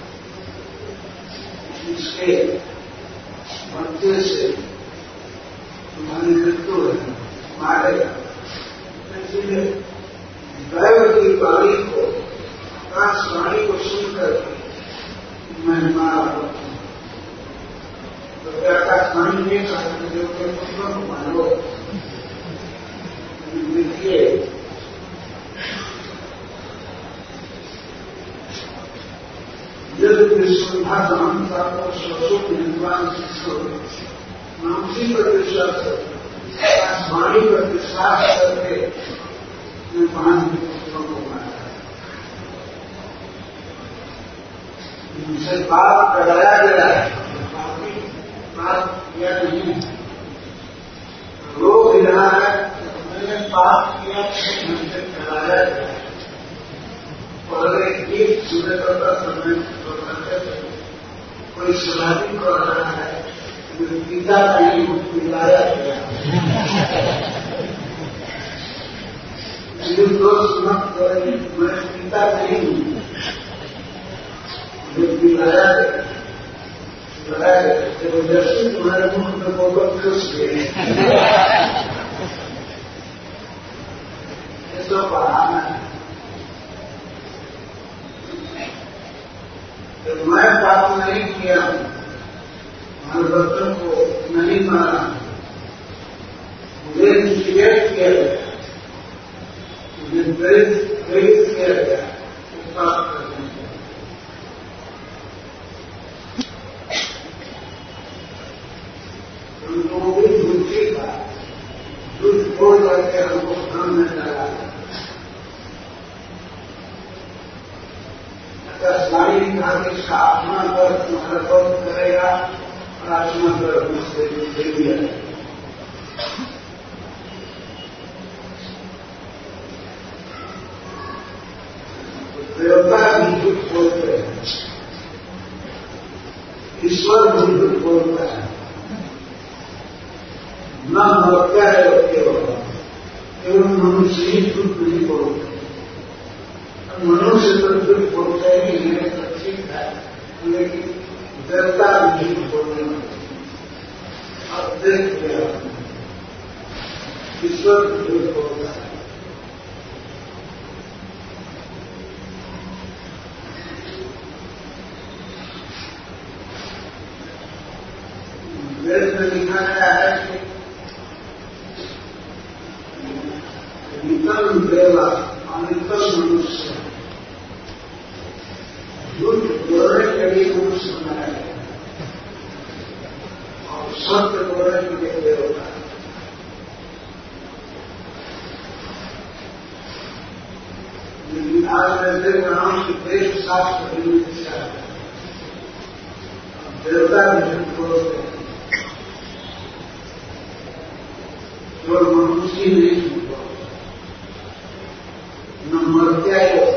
इसके बच्चे से तुम्हारी मृत्यु है, मारेगा। इसलिए दैव की वाणी को, आकाशवाणी को सुनकर मैं मारा होता हूं। तो आकाशवाणी नहीं कहते जो कि पुष्पों को मारो। देखिए यदि विश्वधा धनता को स्वरूप निर्माण मानसी पर विश्वास करके, आकाशवाणी पर विश्वास करके मैं 5 पुत्रों को मारा। उनसे पाप कराया गया है, पाप किया नहीं, रोक रहा है। मैंने पाप किया मुझे कराया गया है। पहले गीत सुने करता समय करते थे, कोई समाधि कर रहा है, पिता कहीं पिलाया गया, दोस्त मत करें, मैं पिता नहीं हूं, जो पिलाया गया जबरदस्ती तुम्हारे मुख में बहुत खुश गए। ये तो बहाना है। जब मैं पाप नहीं किया, हमारे बच्चों को नहीं मारा, मुझे इंस्टिगेट किया गया, मुझे प्रेरित किया गया, पाप करने के। उनको भी झूठी था, झूठ बोल करके हमको भ्रम में डाला। आकाशवाणी कहा कि इसका आत्मा पर तुम्हारा बंद करेगा और आत्मा पर मुझसे दे दिया जाएगा। देवता भी झूठ बोलते हैं, ईश्वर भी झूठ बोलता है। न मरता है केवल मनुष्य ही झूठ नहीं बोलते। मनुष्य तो झूठ बोलते ही है, तो ठीक है, लेकिन देवता भी झूठ बोलने लगते। अब देख लिया, ईश्वर भी झूठ बोलता है। वेद में लिखा गया है कि नितल देवा अनितल मनुष्य, झूठ बोलने के लिए मनुष्य बनाया गया और सत्य बोलने के लिए देवता है। लेकिन आज मैं देख रहा हूं कि देश शास्त्र की दिशा है, देवता भी झूठ बोलते हैं, केवल मनुष्य नहीं झूठ बोलते, न मरत्या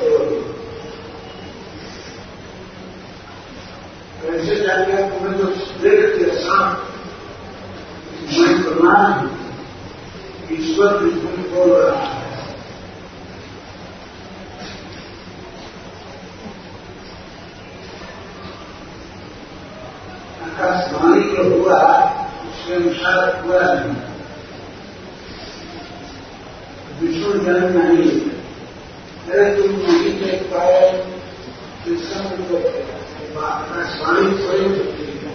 कैसे जाएगा। तुम्हें जो प्रेरित के साथ मैं प्रमाण हूं, ईश्वर भी झूठ बोल रहा है। आकाशवाणी जो हुआ उसके अनुसार हुआ नहीं, विष्णु जन्म नहीं, अरे तुम नहीं देख पाए आकाशवाणी थोड़ी होती है,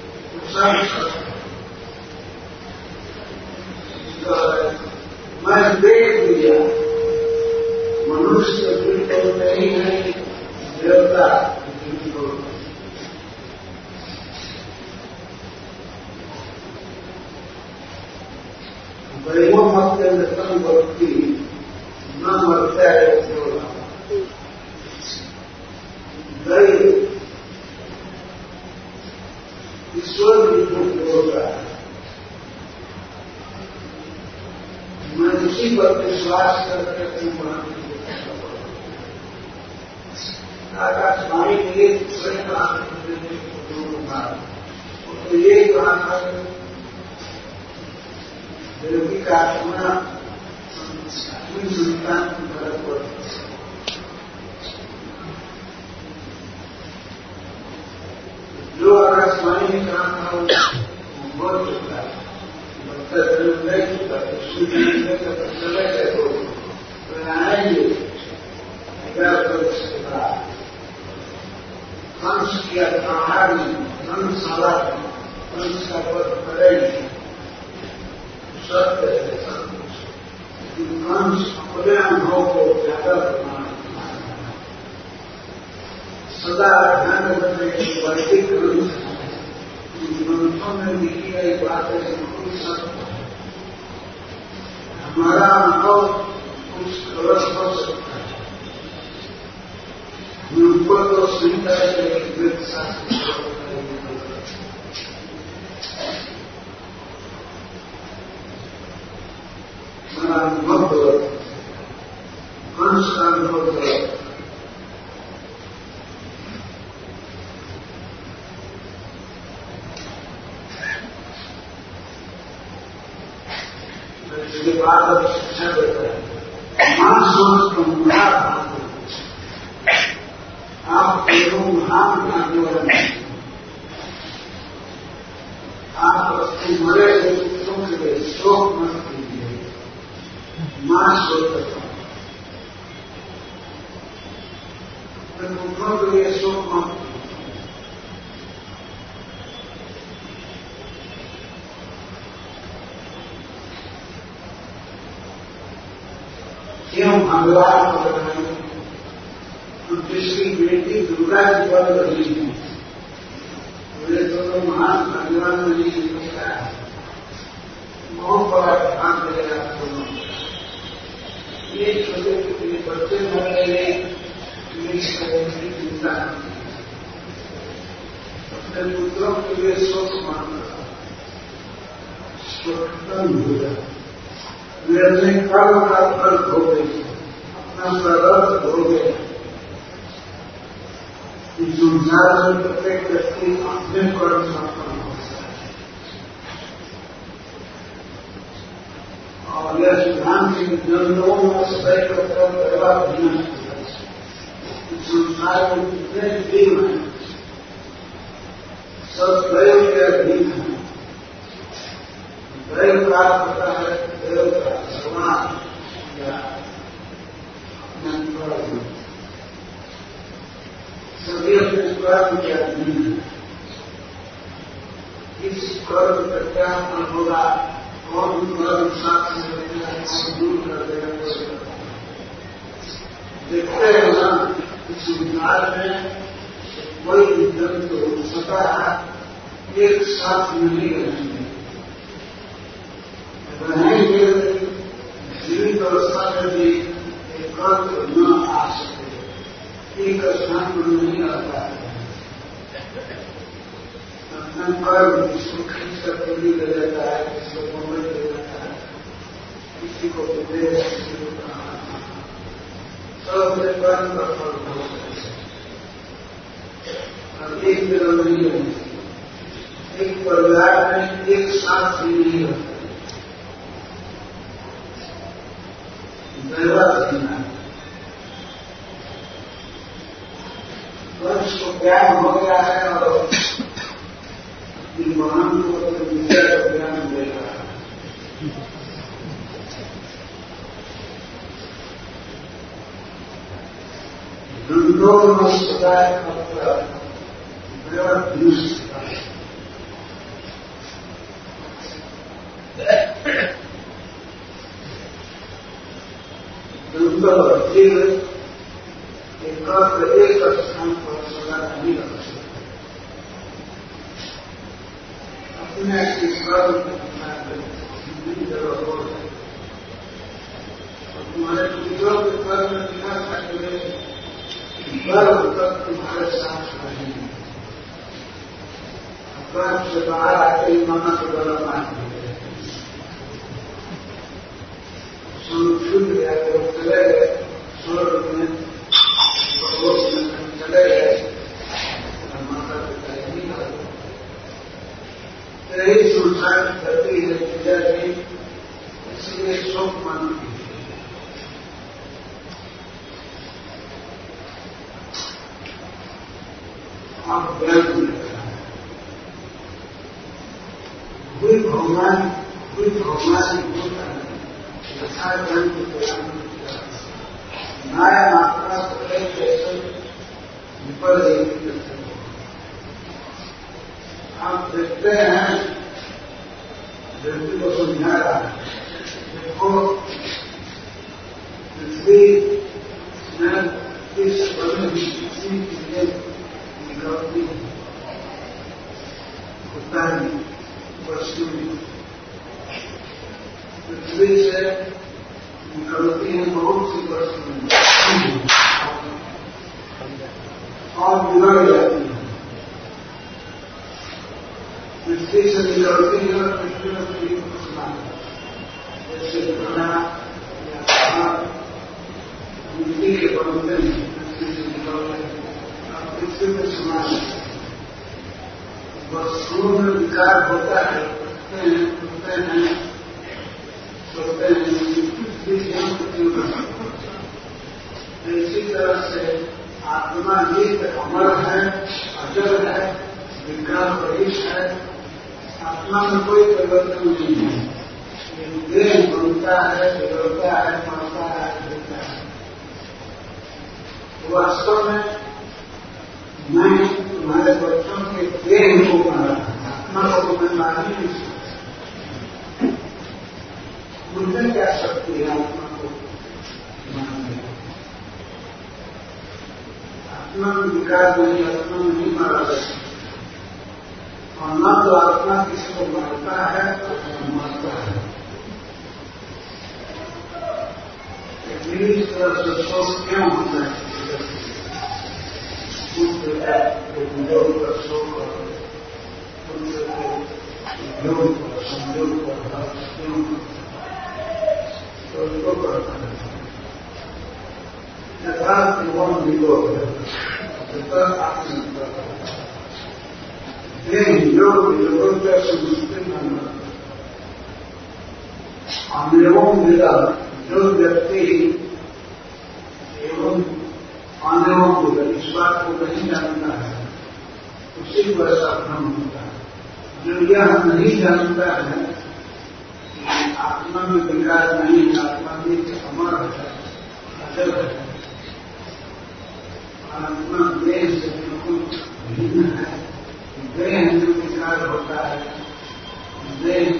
मैं देख लिया। मनुष्य बिल्कुल नहीं है, देवता बिल्कुल। दैवो मत नृतम भक्ति न मरता है। दैव ईश्वर भी झूठ बोल रहा है। मैं उसी पर विश्वास करके आकाशवाणी के लिए दूसरे प्राण तो ये कहा था देवी का आत्मा अपनी संतान की भरत पर जो आकाशवाणी ने कहा था वो बोल चुका है, बच्चा जरूर नहीं चुका है, सूर्य का चले गए तो आएंगे 11 वर्ष के बाद कंस किया प्रहार में धर्मशाला कंस का पद करेंगे सत्य है। कंस अपने अनुभव को ज्यादा प्रमाण सदा ध्यान रखने की वैदिक ग्रंथ ग्रंथों में लिखी गई बात है बिल्कुल सत्य। हमारा अनुभव कुछ गलत हो सकता है, ऊपर तो सुनता है वेद शास्त्र अनुभव गलत, कंस का अनुभव गलत। इसके बाद अब शिक्षा देता है मां सोच को महान, आप केवल महान भाग्य वाले नहीं, आप मरे हुए पुत्रों के लिए शोक मत कीजिए। मां सोच पुत्रों के लिए शोक मत कीजिए। क्यों भगवान को बनाए जिसकी बेटी दुर्गा जी बन रही है, वे दोनों महान भगवान ने नहीं लिखा है, बहुत बड़ा ध्यान देगा दोनों। ये छोटे छोटे बच्चे मरने में चिंता अपने पुत्रों के लिए शोक मानना स्वतंत्र हो जाए। वे अपने कर्म का फल भोगे, अपना प्रारब्ध भोगे। इस संसार में प्रत्येक व्यक्ति अपने कर्म संपन्न होता है और यह सिद्धांत की जनलों में सदैव कर्म करवा भिन्न। इस संसार में जितने जीव हैं सब दैव के अधीन हैं। दैव प्राप्त होता है देव का सम्मान या सभी अपने कर्म के अधीन है। इस कर्म का क्या फल होगा, कौन कर्म साथ से दूर कर देगा। देखते हैं ना इस संसार में कोई जंतु सदा एक साथ नहीं रहेंगे, उसको विदेश सब अपने कर्म का फल भोग और एक जगह नहीं रहती, एक परिवार में एक साथ भी नहीं रहता। दैवाधीन उसको ज्ञान हो गया है और अपनी महान को अपने विषय का ज्ञान दे रहा है। धंधो सदाय अपना बृहद एक स्थान पर सदा नहीं रख सकते। अपने जगह हो तुम्हारे पुत्रों के कर्म में बिना सकते गर्भ तक तुम्हारे साथ रहेंगे। गर्भ से बाहर आते ही माना तो गला मान शुद्ध गया चले गए स्वर्ग में चले गए माता पिता नहीं करते यही संसार की गति है पूजा की, इसलिए शोक मानती है। आप ज्ञान में हुई भगवान यथा ज्ञान को प्रदान किया नाया मात्रा सदैव जैसे विफल करते हो। आप देखते हैं व्यक्ति को समझा रहा है, देखो पृथ्वी में किस बने किसी चीजें निकलती होता है वस्तु पृथ्वी से निकलती है बहुत सी वस्तुएं और बिगड़ जाती है। पृथ्वी से निकलती है और पृथ्वी में कोई घटना जैसे घटना या मिट्टी के बनते हैं पृथ्वी से निकलते हैं। पृथ्वी में सुना वस्तुओं में विकार होता है, उठते हैं सोते हैं, इसी तरह से आत्मा नित्य अमर है, अजर है, विज्ञान रहित है। आत्मा में कोई परिवर्तन नहीं है। देह बनता है, बिगड़ता है, मरता है, गिरता है। वास्तव में मैं तुम्हारे बच्चों के देह को मारा, आत्मा को मैं मार नहीं सकता। मुझे क्या शक्ति है आत्मा को मारने? आत्मा में विकार नहीं, आत्मा में नहीं मारा जा सकता। और न तो आत्मा किसी को मारता है और मारता है। इस तरह से शोक क्यों होता है? बुद्ध का योग का शोक और बुद्ध के योग का संयोग का क्यों तो उनको करता है यथार्थ वन वियोग है योग से मुश्किल मानना। एवं मिला जो व्यक्ति एवं अन्यों को इस बात को नहीं जानता है उसी को ऐसा भ्रम होता है। जो यह नहीं जानता है कि आत्मा में विकार नहीं, आत्मा में अमर है, अजर है, आत्मा देह से बिल्कुल भिन्न है। देह में विकार होता है, देह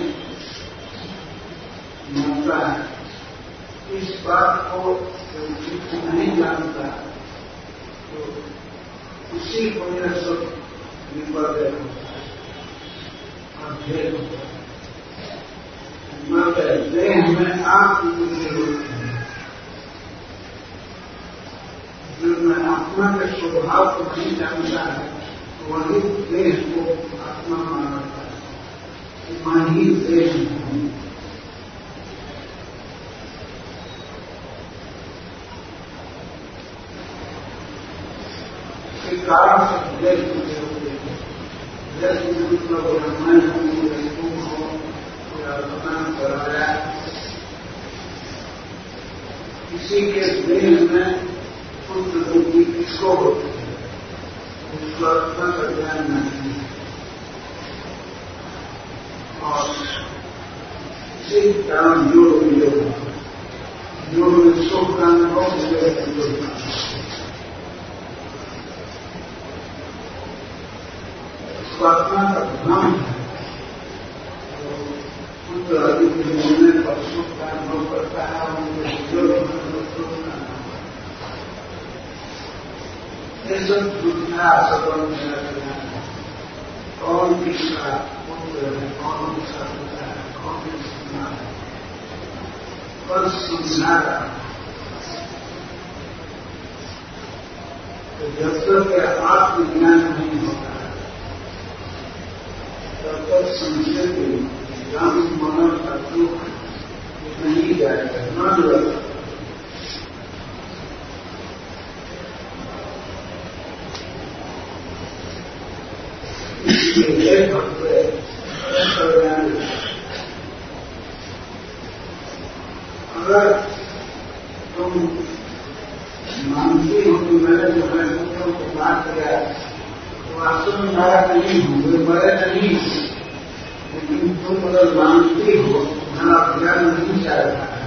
मरता है। इस बात को जो नहीं जानता तो उसी को यह सब विपर्य होता है और भेद होता है। मतलब देह में आप मुझे होते हैं। जो मैं आत्मा के स्वभाव को नहीं जानता है तो वही देह को आत्मा मानता है। मैं ही देह हूं। कराया। किसी के देह में पुत्र बुद्धि किसको होती है, उसको आत्मा का ज्ञान नहीं है। और इसी कारण योग में सुख का अनुभव आत्मा का भ्रम है। पुत्र अधिक मिलने पर सुख का अनुभव करता है, ये सब दुनिया सबंध है। कौन किसका पुत्र है, कौन किसका पिता है, कौन किसका है, बस समझाना। तो जब तक आत्मज्ञान नहीं होता तब तक संशय के ज्ञान मन का दुख नहीं जाएगा, न जुड़ेगा। इसलिए एक हफ्ते अगर तुम मानती हो कि मैंने जो है पुत्रों को मार दिया, वास्तव में मारा नहीं हूं, वे मरे नहीं, लेकिन तुम अगर मानती हो मेरा ज्ञान नहीं चाहता है,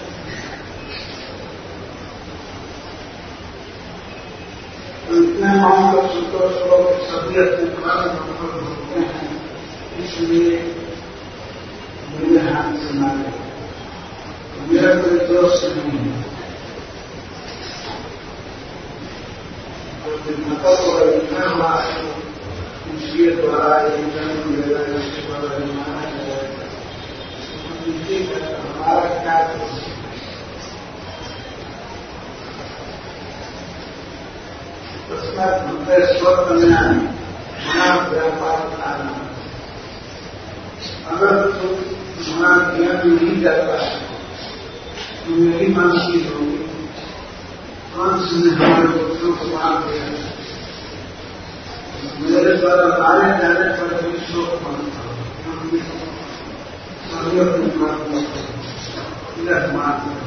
तो इतने मानकर संतोष लोग सभी अपने प्राण पर होते हैं, इसलिए मेरे हाथ से मारे, मेरा कोई दोष नहीं है। मतलब लिखा हुआ है उसके द्वारा एक जन्म मिलेगा, इसके द्वारा माना जाएगा, हमारा क्या स्वतः ज्ञान हमारा व्यापार करना। अगर हमारा ज्ञान नहीं जाता तो मेरी मानसी होगी, कंस ने हमारे पुत्रों को मार दिया, मेरे द्वारा मारे जाने पर भी शोक मानता हूं, सभी अपनी प्रार्थना करो, मार दिया।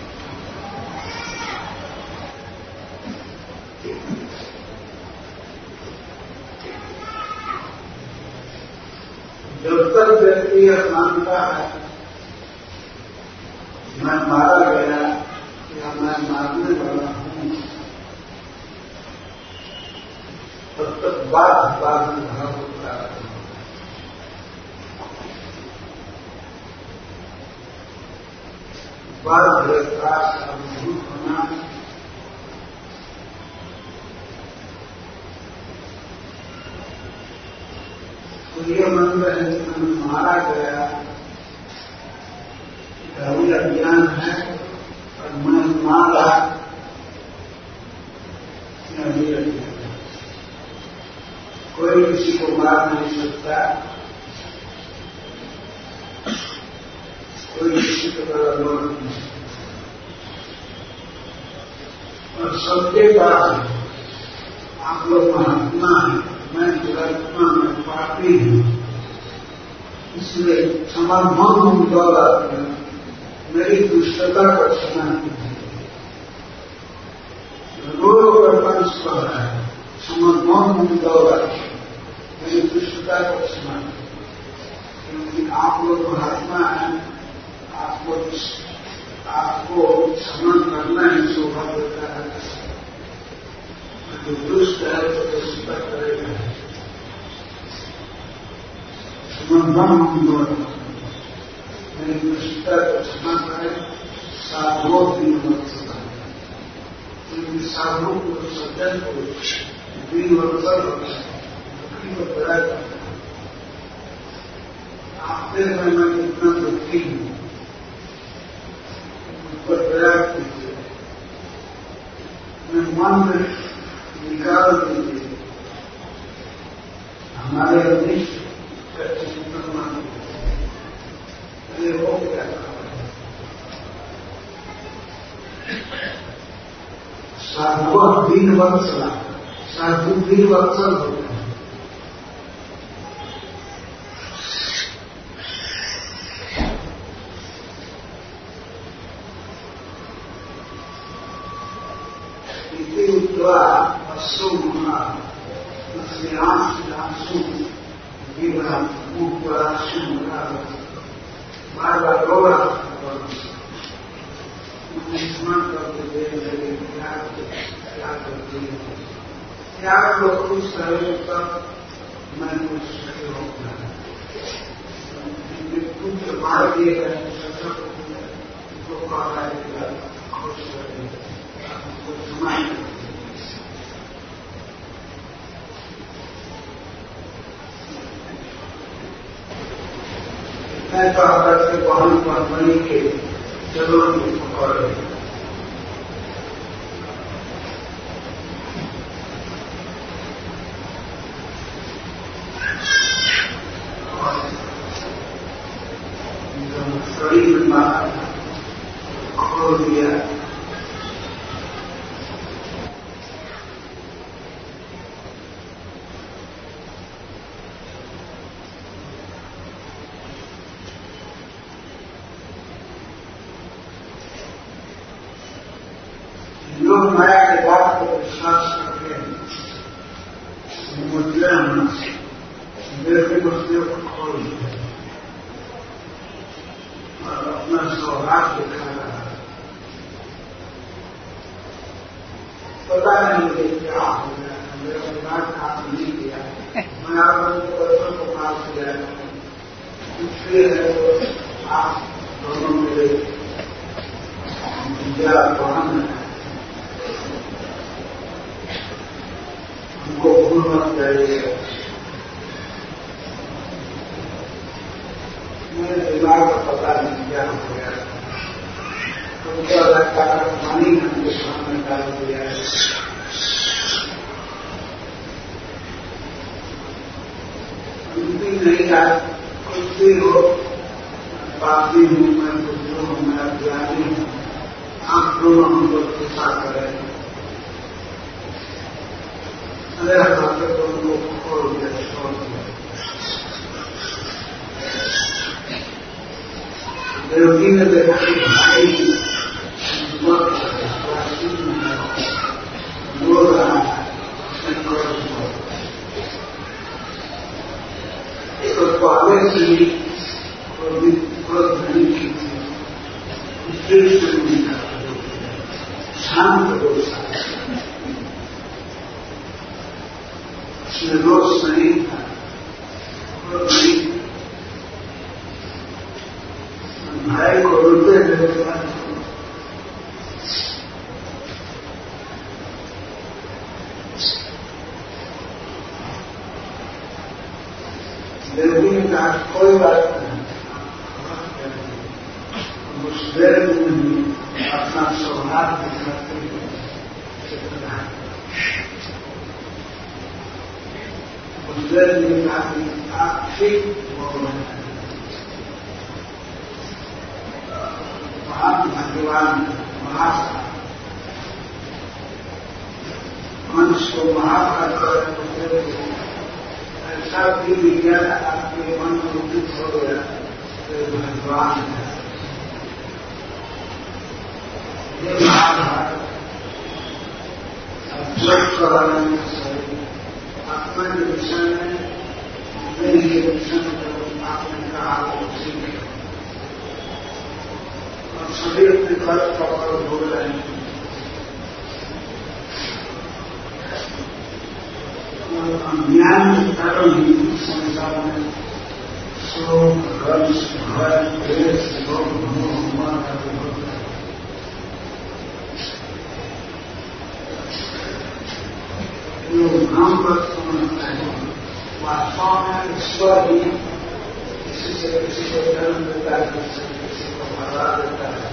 जब तक व्यक्ति यह मानता है मैं मारा गया या मैं मारने वाला हूं, तब तक बाद में भाव होता है। बाद विकास अनुभूत होना, तो ये मन रहे कि मैं मारा गया, अज्ञान है और मैं मारा कोई किसी को मार नहीं सकता, कोई किसी को बड़ा लौट नहीं सकता। और सबके पास आप लोग महात्मा है, मैं दुरात्मा, मैं पापी हूं, इसलिए समाधान द्वारा मेरी दुष्टता को क्षमा कीजिए। रोग प्रपंच कर रहा है, समाधान द्वारा मेरी दुष्टता को क्षमा कीजिए, क्योंकि आप लोग महात्मा हैं, आपको क्षमा करना ही शोभा देता है। जो दुष्ट है तो स्वीकार करेगा, समाधान द्वारा मेरी दुष्टता को क्षमा करें। साधुओं की वत्सल, क्योंकि साधुओं को सज्जन को दीन वत्सल दुखी को दया करता है। आपके में मैं कितना दुखी हूं, उस पर दया कीजिए, मैं मन में निकाल दीजिए, हमारे अनिष्ट चिंतन मान ये हो गया। साधु दीन वत्सला, साधु दीन वत्सल होते हैं। सेवा अश्रु महा आंसू गिरा ऊपर सुमरा बार बार रो रहा स्मरण करके देने लगे क्या करती है क्या लोग कुछ करे तब मैं कुछ सके होता है पुत्र मार दिए गए तो कह रहा है खुश करे कुछ सुनाई मैं तो आकर के वाहन पर बनी के चरणों में पकड़ रहे शरीर में खोल दिया लोग माया के बात को विश्वास करके मुद्रा मेरे वस्तुओं को खोल दिया और अपना सौभाग्य दिखा रहा है पता नहीं मुझे क्या हो गया मेरा दिमाग काम नहीं किया मैं आप लोगों को बच्चों को माफ किया इसलिए है तो आप दोनों मेरे विद्या वाहन है उनको भूलना चाहिए मेरे दिमाग का पता नहीं क्या हो गया उनका लगता है पानी हमके सामने डाल दिया है उनकी नहीं आज कुछ भी हो पापी हूँ मैं बुद्धू हूँ मैं अज्ञानी हूँ आप दोनों हमको शिक्षा करें अरे हमारे दोनों को खोल दिया छोड़ दिया देवकी ने देखा कि भाई बोल रहा है तो पहले से ही ध्वनि की थी शांत दोषा उसमें रोष नहीं था भाई को रुपये देते देवी ने कहा कोई बात नहीं उस देर में अपना सौभाग्य दिखाते उस देर में कहा कि आप ठीक बोल रहे हैं भगवान महात्मा मनुष्य को महात्मा ऐसा भी विज्ञान आपके मन में उदित हो गया तो भगवान है ये महाभारत जब कराने में सही आत्मा के विषय में मेरे के विषय में जब आपने कहा वो सीखे और सभी अपने घर पकड़ हो रहे हैं ज्ञान के कारण ही संसार में शोक रंश भय द्वेष लोभ मोह आदि होता है लोग नाम पर समझते हैं वास्तव में ईश्वर ही किसी से किसी को जन्म देता है किसी को भगा देता है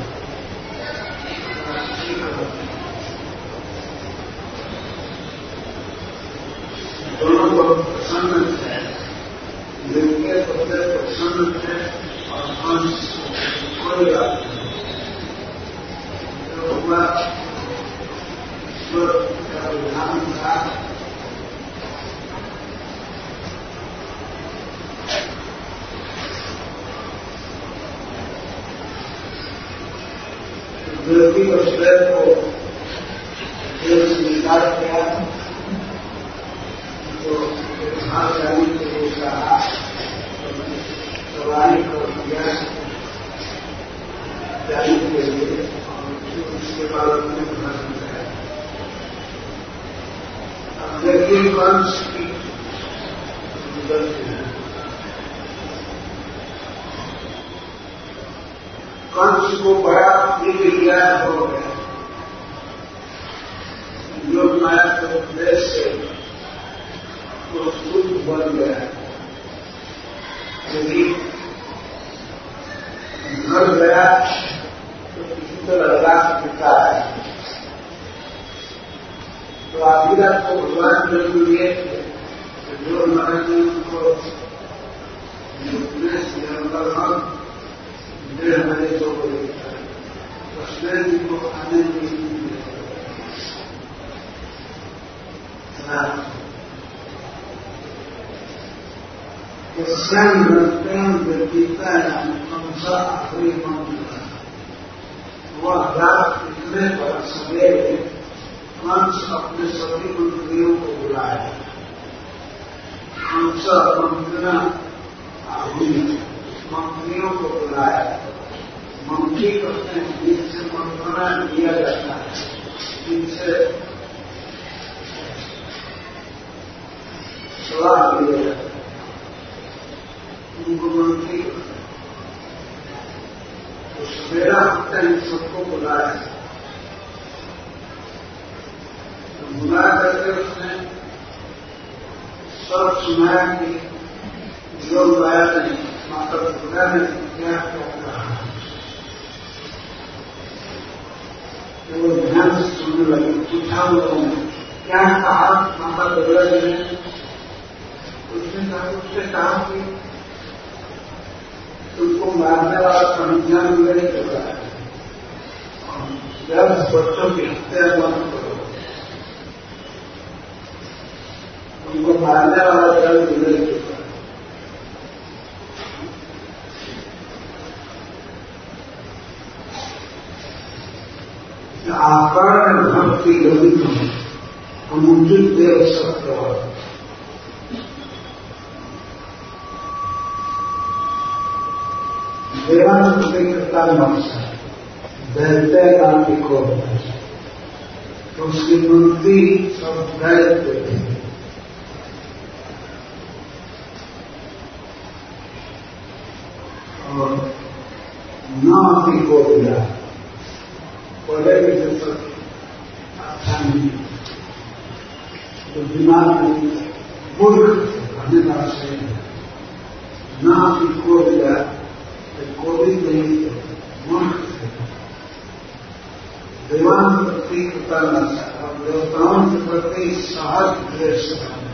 दोनों को प्रसन्न थे देवके पते प्रसन्न थे और हंस कोई बात नहीं ईश्वर का विधान था देवकी और श्रेय को जेल से निकाल किया तो वहां जाने के लिए कहा सवारी कर दिया जाने के लिए और उसके बाद अपने घर में गया। अब देखिए कंस की गलती है। कंस को बड़ा विज्ञान हो गया योग माया के उपदेश से वो शुद्ध बन गया। यदि घर गया तो किसी तरह लगा सकता है। तो आखिर को भगवान जरूर ये जो महाराज ने उनको उपदेश दिया डेढ़ महीने तो उसने जी को खाने में स्वयं व्यक्तिता हमसा आखिरी मंत्र वह रात इतने पर सवेरे कंस अपने सभी मंत्रियों को बुलाया। कंस मंत्रणा मंत्रियों को बुलाया। मंत्री करते हैं जिनसे मंत्रणा किया जाता है, जिनसे सलाह दिया जाता है, उनको मंत्री तो सवेरा हफ्ते इन सबको बुलाया। तो बुला करके उसने सब सुनाया कि जो लाया नहीं माता पिता ने क्या कहा। तो वो ध्यान से सुनने लगे। पूछा लोगों ने क्या कहा माता पिता ने। उसने कहा कि तुमको मारने वाला संज्ञान नहीं चुका है, 10 बच्चों की हत्या बंद करो। तुमको मारने वाला जल्द नहीं चुका है। आकार भक्ति गणित समुचित देव सत्य देवान कृता नक्शा दैत्य गांधी को तो उसकी मंत्री सब दैत्य थे। और नाती को दिया बोले कि सब अच्छा नहीं तो दिमाग में मूर्ख धन्यवाद से नाती को दिया कोई नहीं थे, मूर्ख थे। देवान प्रति कृता नशा और देवताओं के प्रति सहज द्वेष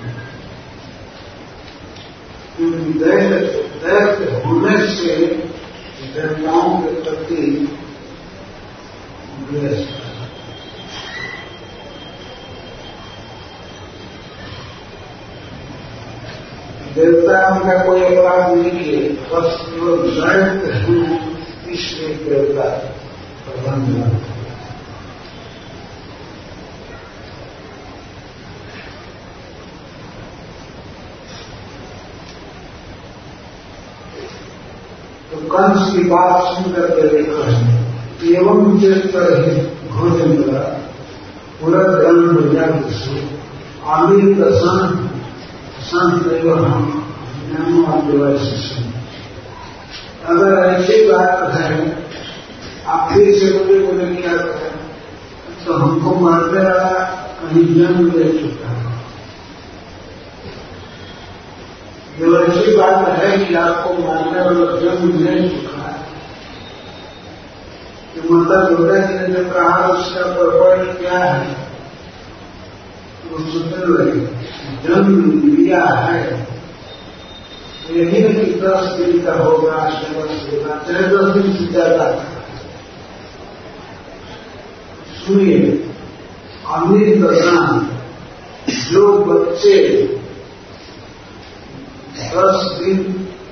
क्योंकि दैत्य होने से देवताओं के प्रति द्वेष। देवताओं का कोई अपराध नहीं किए, बस केवल दैत्य हैं, इसलिए देवता प्रबंध। तो कंस की बात सुनकर के देखा एवं जिस तरह भोजन करा पूरा ग्रंथ बजा आमिर प्रसन्न संत हम अगर ऐसी बात है आप फिर से बोले क्या करें तो हमको मारने वाला कहीं जन्म ले चुका है। जो ऐसी बात है कि आपको मारने वाला जन्म ले चुका है कि माता दुर्गा जी ने जो कहा उसका प्रपंच क्या है वो सुनने लगे। जन्म लिया है यही नहीं 10 दिन का होगा, 10 दिन का, चाहे 10 दिन से ज्यादा। सुनिए अमीर दशान जो बच्चे 10 दिन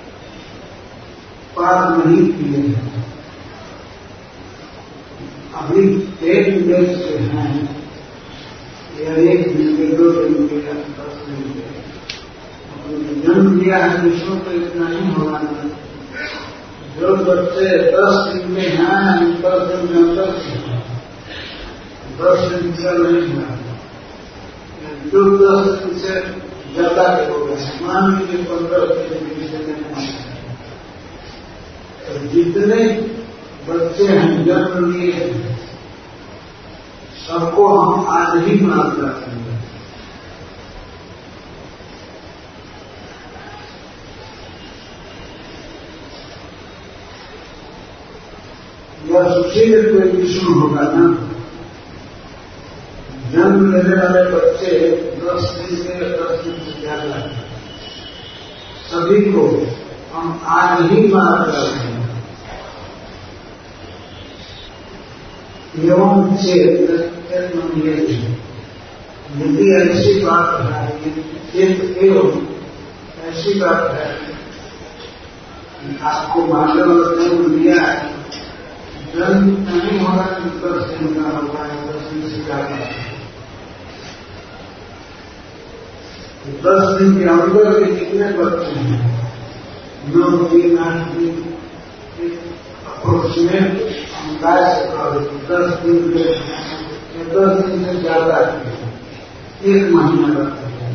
पार नहीं किए हैं, अभी 1 मिनट से हैं, 1 दिन के, 2 दिन के, 10 दिन के, जन्म लिया है विश्व तो इतना ही होगा ना। जो बच्चे 10 दिन में हैं 10 दिन में अंदर 10 दिन से नहीं हुआ, जो 10 दिन से ज्यादा के हो गए, मान लीजिए 15 दिन 20 दिन में, तो जितने बच्चे हैं जन्म लिए हैं सबको हम आज ही माफ रखेंगे। या सुशील कोई विष्णु होगा ना, जन्म लेने वाले बच्चे 10 दिन से 10 दिन से ज्यादा सभी को हम आज ही मार कर रहे हैं। एवं चेत यदि ऐसी बात है, चेत एवं ऐसी बात है कि आपको मानव जन्म लिया है, जन्म नहीं होगा कि 10 दिन का होगा, 10 दिन से ज्यादा, 10 दिन के अंदर के कितने बच्चे हैं, 9 दिन 8 दिन अप्रोक्सीमेट अंदाज से करो, 10 दिन के 10 दिन से ज्यादा 1 महीना लगता है।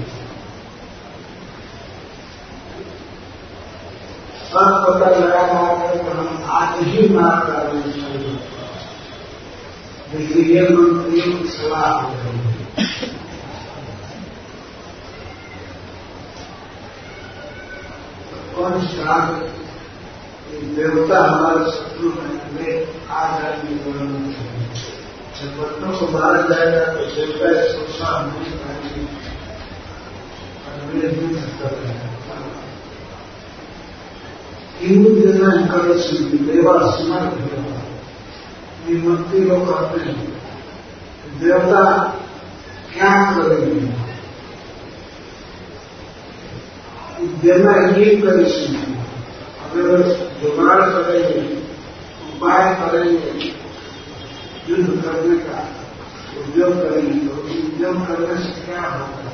सब पता लगा है तो हम आज ही मार कर रहे हैं। देखिए ये मंत्रियों की सलाह हो रही है। कौन सा देवता हमारे शत्रु में वे आज आदमी बोलना चाहिए, जब बच्चों को मारा जाएगा तो देवता सोचा नहीं पाएंगे, हिंदू देना एकादशी की देवा समर्थ देवता, ये मंत्री लोग कहते हैं देवता क्या करेंगे, देना ये करेंगे, अगर जुगाड़ करेंगे, उपाय करेंगे, युद्ध करने का उद्योग करेंगे, तो उद्योग करने से क्या होगा।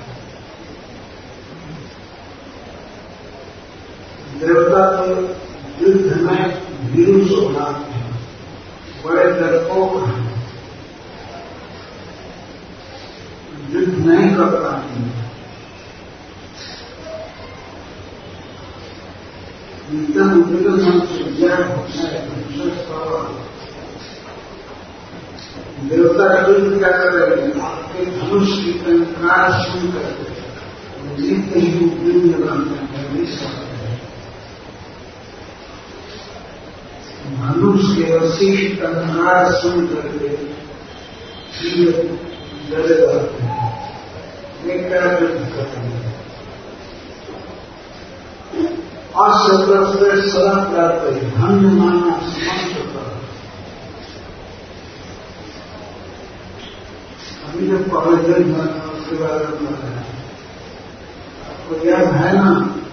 देवता तो युद्ध में भीरू से उड़ाते हैं, बड़े डरपोक हैं, युद्ध नहीं कर पाते हैं। एकदम उद्योग मन से ज्ञान होता है, देवता युद्ध क्या करेंगे, आपके धनुष की टंकार सुन करके जीत ही उपयोग बनाते हैं। धनुष के रसी की टंकार सुन करके डरे रहते हैं, वे क्या युद्ध करते हैं। अशब्द सदा प्राप्त है, धन्य माना समस्त कर। अभी जब पहले दिन उसके बारे में बताया, आपको याद है ना,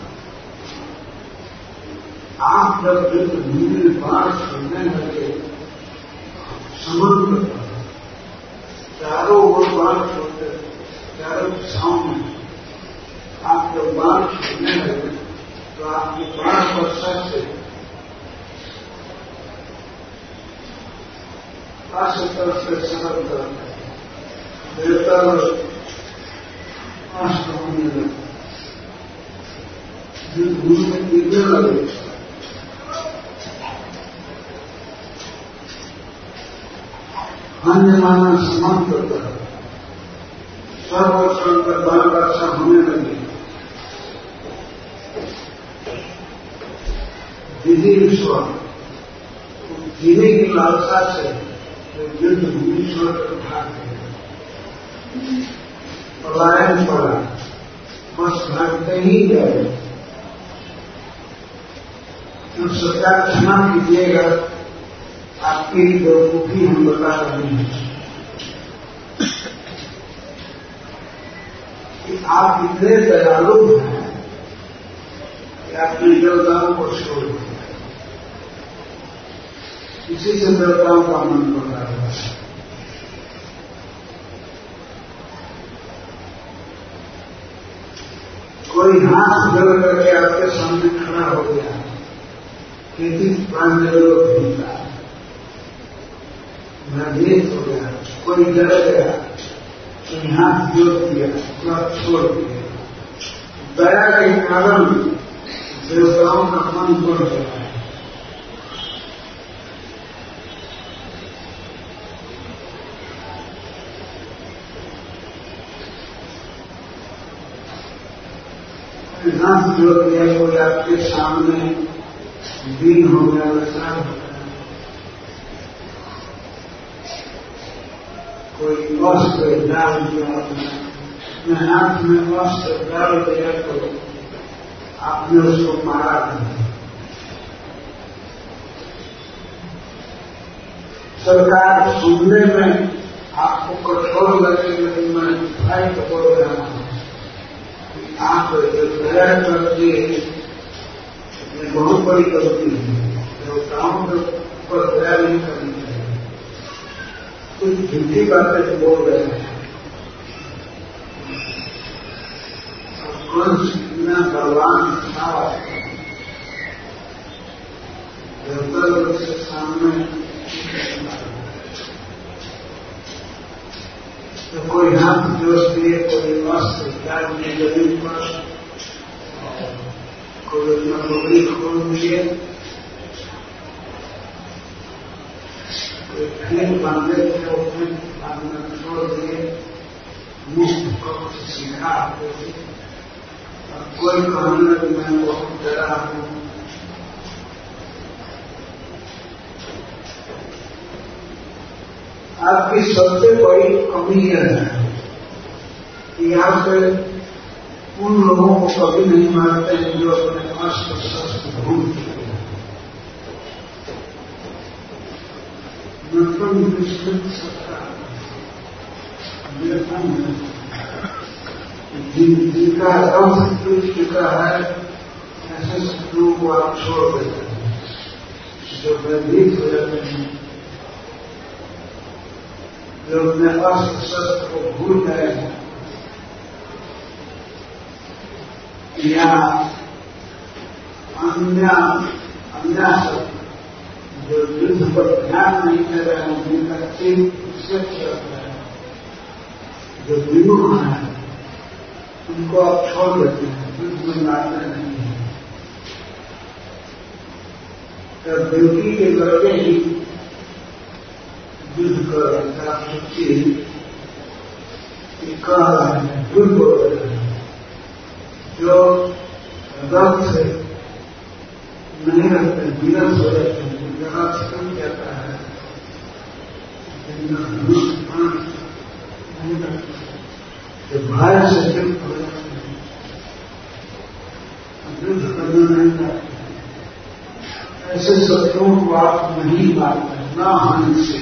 आप जब युद्ध भूमि में बाढ़ छोड़ने लगे, समुद्र चारों ओर बाढ़ छोड़ते, चारों दिशाओं में आप जब बाढ़ छोड़ने लगे तो आपकी बाढ़ वर्षा से तरफ से सरल करते देवता नष्ट होने लगे, युद्ध भूमि में गिरने लगे। अन्य माना समाप्त होता है, सर्वोच्च पर बाल वर्षा होने लगी। विधि विश्व जीने की लालसा से युद्ध भूमि स्वर्ग उठा गए, पलायन पड़ा, बस भागते ही गए। जो सरकार क्षमा कीजिएगा, आपकी बेवकूफी हम बता रहे हैं कि आप इतने दयालु हैं कि अपने देवताओं को छोड़ दें, इसी से देवताओं का मन बता रहा है। कोई हाथ जोड़ करके आपके सामने खड़ा हो गया, खेती पांडव भीता भयभीत हो गया, कोई डर गया, कोई हाथ जोड़ दिया, क्रोध छोड़ दिया, दया के कारण देवताओं का मन बढ़ गया है। हाथ जोड़ दिया, कोई आपके सामने दीन हो गया, वैसा हो गया, कोई वस्त्र डाल दिया अपने हाथ में, वस्त्र डाल दिया तो आपने उसको मारा नहीं। सरकार सुनने में आपको कठोर लगे, लेकिन मैं भाई को बोल रहा हूं, आप दया करके ये बहुत बड़ी गलती है। देवताओं के ऊपर दया नहीं करनी चाहिए। कुछ झूठी बातें बोल रहे हैं। कंस इतना बलवान था, देवता लोग के सामने तो कोई हाथ जोड़ दिए, कोई वस्त्र डाल दिए जमीन पर, कोई नौकरी खोल दिए, कोई फिर बांधे थे अपने बांधना छोड़ दिए, मुक्त कब से सीखा आपको, और कोई कहने लगे मैं बहुत डरा हूं। आपकी सबसे बड़ी कमी यह है कि आप उन लोगों को कभी नहीं मारते हैं जो अपने अस्त्र शस्त्र भूल चुके हैं। मतलब विस्तृत सत्ता जिनका रथ टूट चुका है, ऐसे शत्रुओं को आप छोड़ देते हैं, जो भयभीत हो जाते हैं, जो अपने अस्त्र शस्त्र को भूल गए हैं, या अन्य सब जो युद्ध पर ध्यान नहीं दे रहे हैं, जिनका चित्त उससे चल रहा है, जो विमुख है, उनको आप छोड़ देते हैं, युद्ध में मारते नहीं हैं। जब ड्यूटी के करके ही युद्ध कर रहे हैं, आप सोचिए कि कह रहे हैं, झूठ बोल रहे हैं, जो रथ से नहीं रखते, विरस हो जाते हैं, जिनका रथ टूट जाता है, जिनका धनुष नहीं रखते, जो भय से युद्ध हो जाते हैं, युद्ध करना नहीं चाहते, ऐसे शत्रुओं को आप नहीं मारते, न हानि से।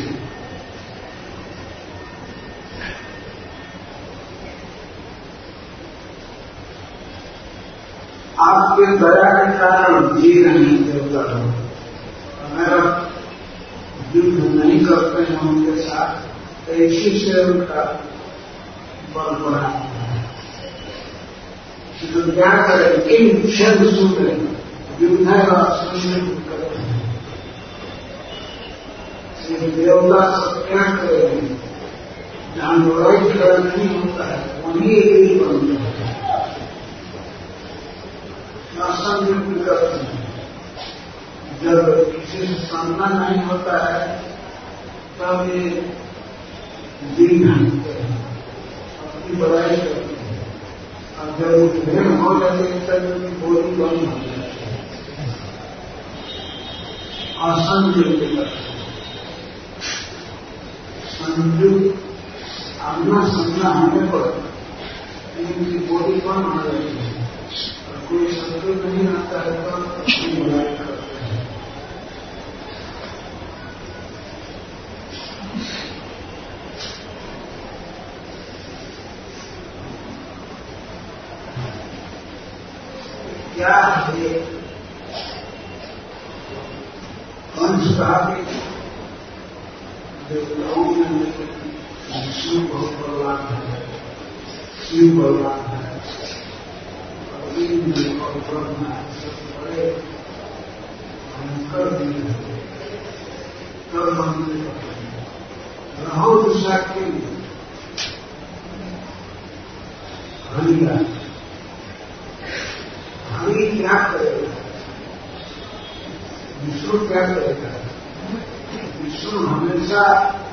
आपके दया के कारण जी नहीं देवता लोग, अगर युद्ध नहीं करते हैं उनके साथ, तो इसी से उनका बल बढ़ा है। तो क्या करें, किन क्षण सुन युद्ध है सुनिश्चित करते हैं, देवता सब क्या करेंगे, जहां लड़ाई झगड़ा नहीं होता है वहीं एक बनते हैं, असंयुक्त करते हैं। जब किसी से सामना नहीं होता है तब ये दिन हैं, अपनी बड़ाई करते हैं, और जब भेड़ हो जाते हैं तब उनकी बोली बंद हो जाती है, असंयुक्त करते हैं। संयुक्त आमना सामना होने पर इनकी बोली बंद हो जाती है, कोई शत्रु नहीं आता है तो अपनी बुराई करते हैं। क्या है कंस कहा कि देवताओं में विष्णु बहुत बलवान है, शिव बलवान है, इंद्र और ब्रह्मा सबसे बड़े भयंकर दिए तब हमने रहो दिशा की हरिया हरि क्या करेगा? विष्णु क्या करेगा? विष्णु हमेशा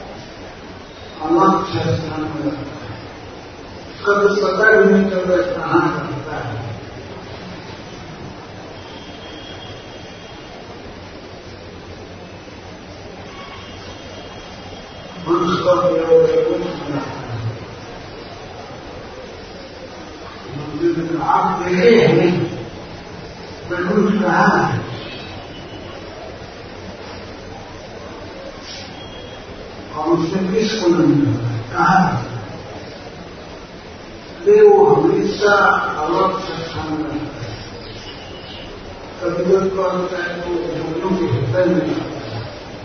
अलग स्थान में रहता है, उसका तो पता भी नहीं चलता कहाँ रहता है। मनुष्य का आप देखे हैं वैकुंठ कहाँ है? और उसमें किसको नहीं मिलता है? कहाँ है? वो हमेशा अलग स्थान में रहता है। कभी कभी क्या होता है तो योगियों के हृदय में रहता है।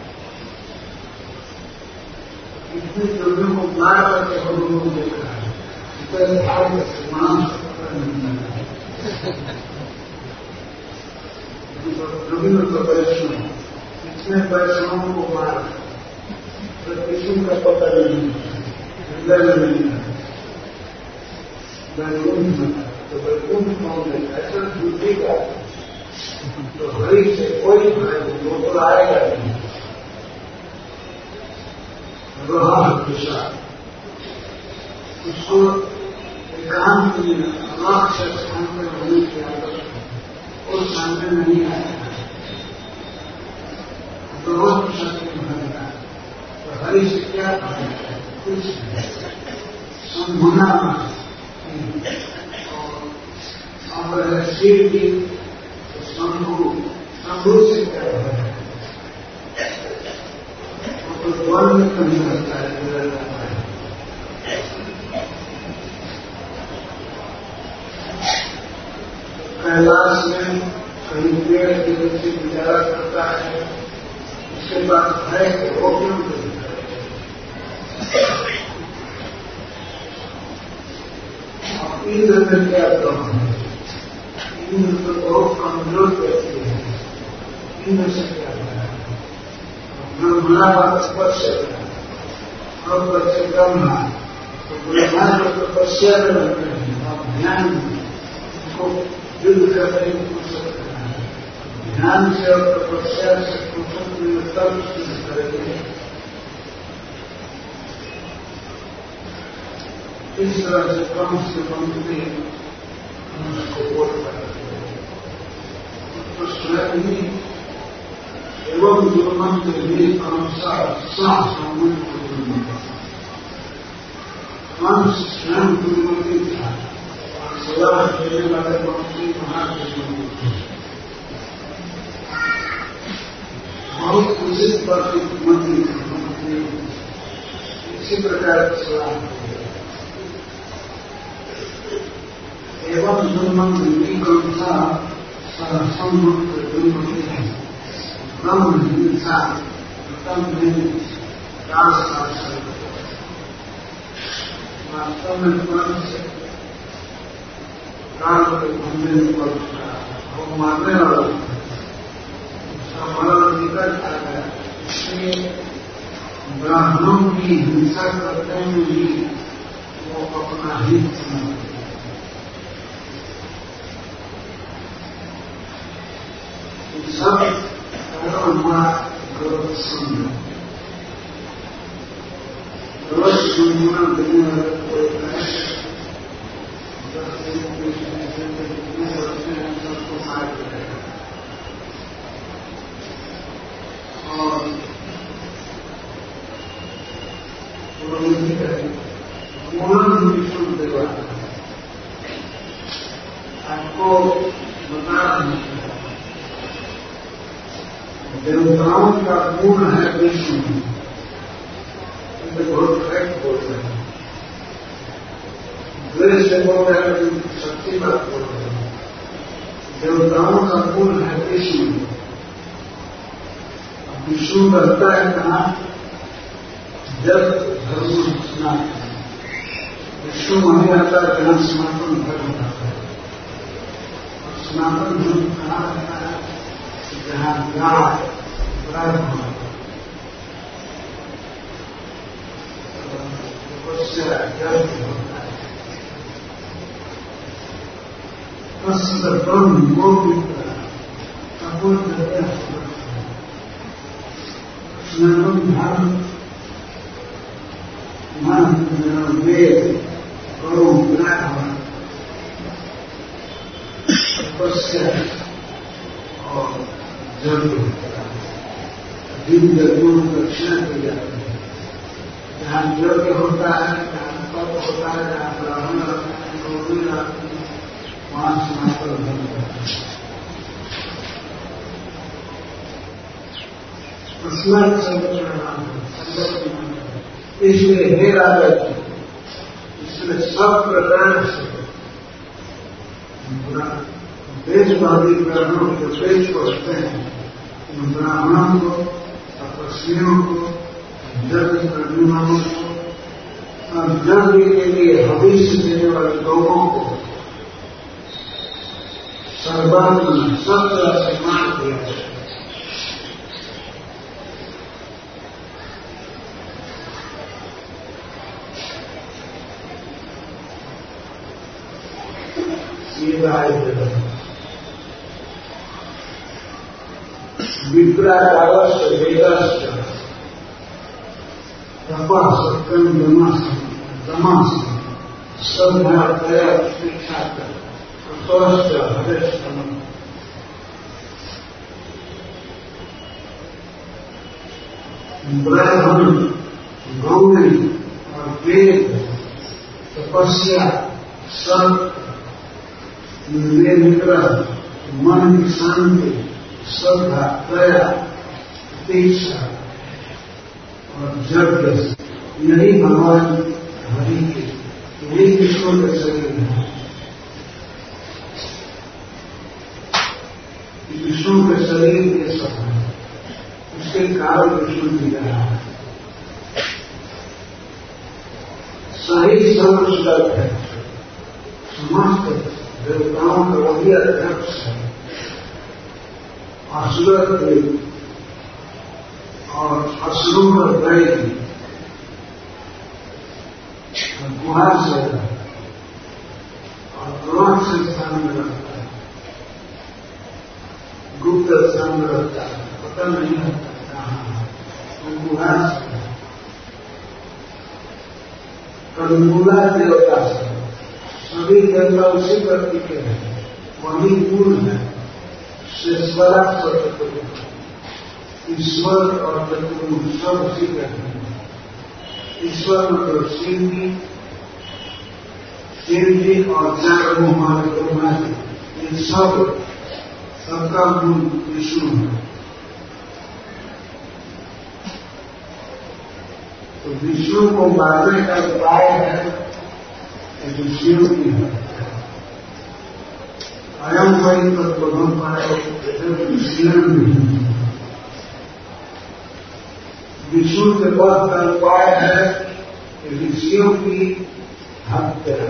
इतने योगियों को प्यार करके हम लोगों को देख रहा है, इतने भाव का सम्मान रविंद्र का वैष्णव इतने वैष्णवों को मारा तो किसी का पता नहीं, हृदय में नहीं है। वैकुंठ तो वैकुंठ कौन है? ऐसा जुटेगा तो हरि से कोई भय वो तो आएगा नहीं। रहा दिशा उसको एकांत में अलग से स्थान में होने की आदत और सामने नहीं आएगा, बहुत शक्ति भरेगा। तो हरि से क्या भरेगा? कुछ संभुना और अगर शिव की तो शंभु से क्या भरेगा? वो तो वन में कहीं रहता है, बिगड़ जाता है। कैलाश में कहीं पेड़ के नीचे गुजारा करता है, उसके बाद भय के वो क्यों करता है? और इंद्र में क्या कम है? इंद्र तो बहुत कमजोर व्यक्ति है, इंद्र से क्या है? ब्रह्मा तपस्या और बच्चे ब्रह्मा तो ब्रह्मा जो तपस्या में रहते हैं और ध्यान उनको युद्ध करने की कोशिश करना है। ध्यान से और तपस्या से कुछ तब सिद्ध करेंगे। इस तरह से कम भी उसको वोट करते तो स्वयं ही एवं दुर्मन के लिए अनुसार मनुष्य स्वयं दुर्मति था और सदा देने वाले मनुष्य महादुर्मति थे। बहुत उचित मंत्री इसी प्रकार की सलाह एवं दुर्मंत्री के अनुसार संयुक्त दुर्मति है। ब्रह्म हिंसा वास्तव में मनुष्य काल के घूमने पर वो मारने वाला उसका मरण निकट आ गया। इसलिए ब्राह्मणों की हिंसा करने में भी वो अपना हित समझते हैं। सब हमारा गलत सुनना गलत सुनना देने वाले कोई सबको मार करेगा और मूलन विष्णु देवा आपको बता रहे देवताओं का पूर्ण है विष्णु, बहुत फैक्ट बोल रहे हैं। द्वेष से बोल रहे हैं, शक्ति बात बोल रहे हैं। देवताओं का पूर्ण है विष्णु। विष्णु रहता है कहाँ? जब धर्म स्नातन विष्णु वहीं आता है जहाँ स्नातन धर्म रहता है। सनातन धर्म कहा रहता है जहाँ गाय ब्राह्मण तपस्या यज्ञ होता है तस्य ब्रह्म गोविंद तपोज सनातन धर्म मन वेद गौ ब्राह्मण तपस्या और यज्ञ होता है दिन यज्ञों में दक्षिणा दी जाती है जहाँ यज्ञ होता है जहाँ तप होता है जहाँ ब्राह्मण रहते हैं गौरी रहते हैं वहां सनातन धर्म रहता है स्मरण संगत इसलिए हे राजा जी इसलिए सब प्रकार से देशवादी ब्राह्मणों के पेश पढ़ते हैं ब्राह्मणों को तपस्वियों को यज्ञ करने वालों को और यज्ञ के लिए भविष्य देने वाले लोगों को सर्वात्म सब तरह सम्मान किया जाए विप्राकारश्च वेदश्च तपः सत्यं दमः श्रद्धा दया शिक्षा तपश्च हरेष्टम ब्राह्मण गौरी और वेद तपस्या सत्य निग्रह मन की शांति श्रद्धा दया प्रतीक्षा और यज्ञ यही भगवान हरि के यही विष्णु के शरीर है विष्णु के शरीर ये सब है उसके कारण विष्णु जी रहा है सही सर्वश्रेष्ठ है समस्त देवताओं का वही अध्यक्ष है असुर और असुरों का दैवी गुहा से और क्रोध से स्थान में रहता है गुप्त स्थान में रहता है पता नहीं रहता कहाँ वो गुहा से कलमूला देवता से सभी देवता उसी प्रति के हैं वही गुण है शेषवरा चतुर्मुख ईश्वर और चतुर्मुख सब उसी के हैं ईश्वर मतलब शिव जी और चार मुख वाले ब्रह्मा जी ये सबका गुण विष्णु है तो विष्णु को मारने का उपाय है शिव की है अयम वही तत्वम पाए विष्णु के बाद का उपाय है कि ऋषियों की हत्या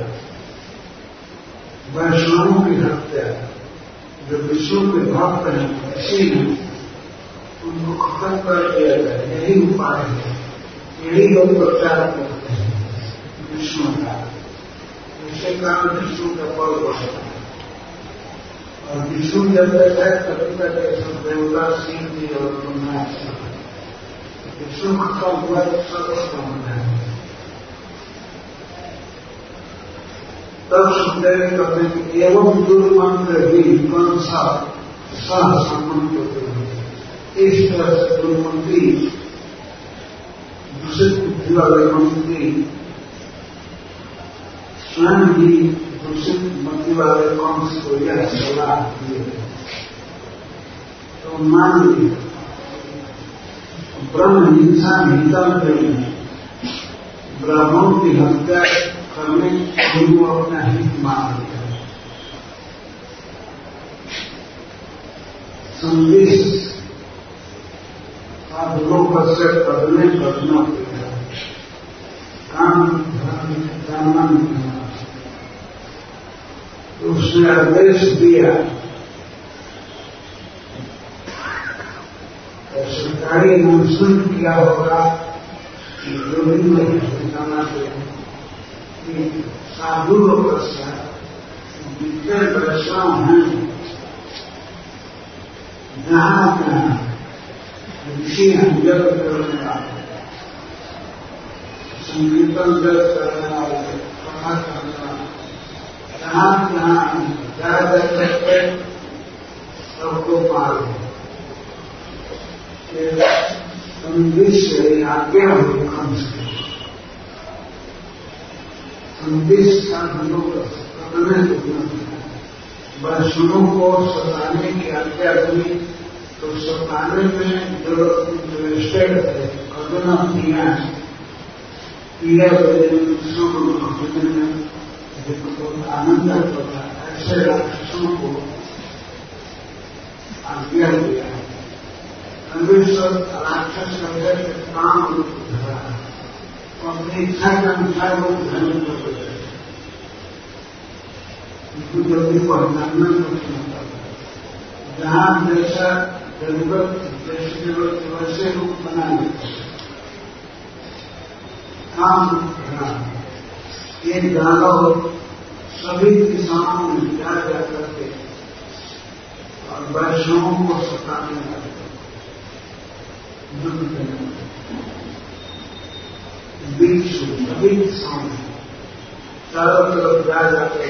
वैष्णवों की हत्या जो विष्णु के भक्त हैं ऋषि उनको खत्म कर दिया जाए यही उपाय है यही लोग प्रचार करते हैं विष्णु का उसके कारण विष्णु का बल बढ़ता है और विष्णु जब तक है तभी तक सब देवता शिव जी और ब्रह्मा विष्णु खत्म हुआ तो सब खत्म हो जाएगा तब सुखदेव कहते हैं एवं दुर्मंत्र भी कंसा सह संबंध होते हैं इस तरह से दुर्मंत्री दूषित बुद्धि वाले मंत्री स्वयं भी दूषित मति वाले कंस को यह सलाह दिए तो मान लिया ब्रह्म हिंसा हिंसा में ब्राह्मणों की हत्या करने उनको अपना हित मान लिया संदेश आप लोग से बदले करना पड़ेगा काम जानना नहीं तो उसने आदेश दिया सरकारी अनाउंसमेंट किया होगा जो भी मैं बताना चाहिए कि साधु लोग जितने वैष्णव हैं जहां जहां ऋषि जप करने वाले संकीर्तन जप करने वाले कथा करने वाले जहां जहां जा सकते सबको पार हो संदेश से आज्ञा हो कम से संदेश का हम लोग करने वैष्णवों को सताने की आज्ञा हुई तो सताने में जो इंटरेस्टेड है कदना किया क्रिया दूसरों को भजन में बहुत आनंद होता है ऐसे राक्षसों को आज्ञा दिया है अम्बेश्वर राक्षस का काम रूप धरा और अपनी इच्छा के अनुसार वो धर्म में हो जाए उनको जल्दी पहचानना नहीं होता जहां जैसा जरूरत जैसी जरूरत वैसे रूप बना लेते काम रूप धरा एक दानव सभी किसानों में जा करके और वैष्णवों को सताने लगे बीच सभी किसान चारों तरफ जा जाकर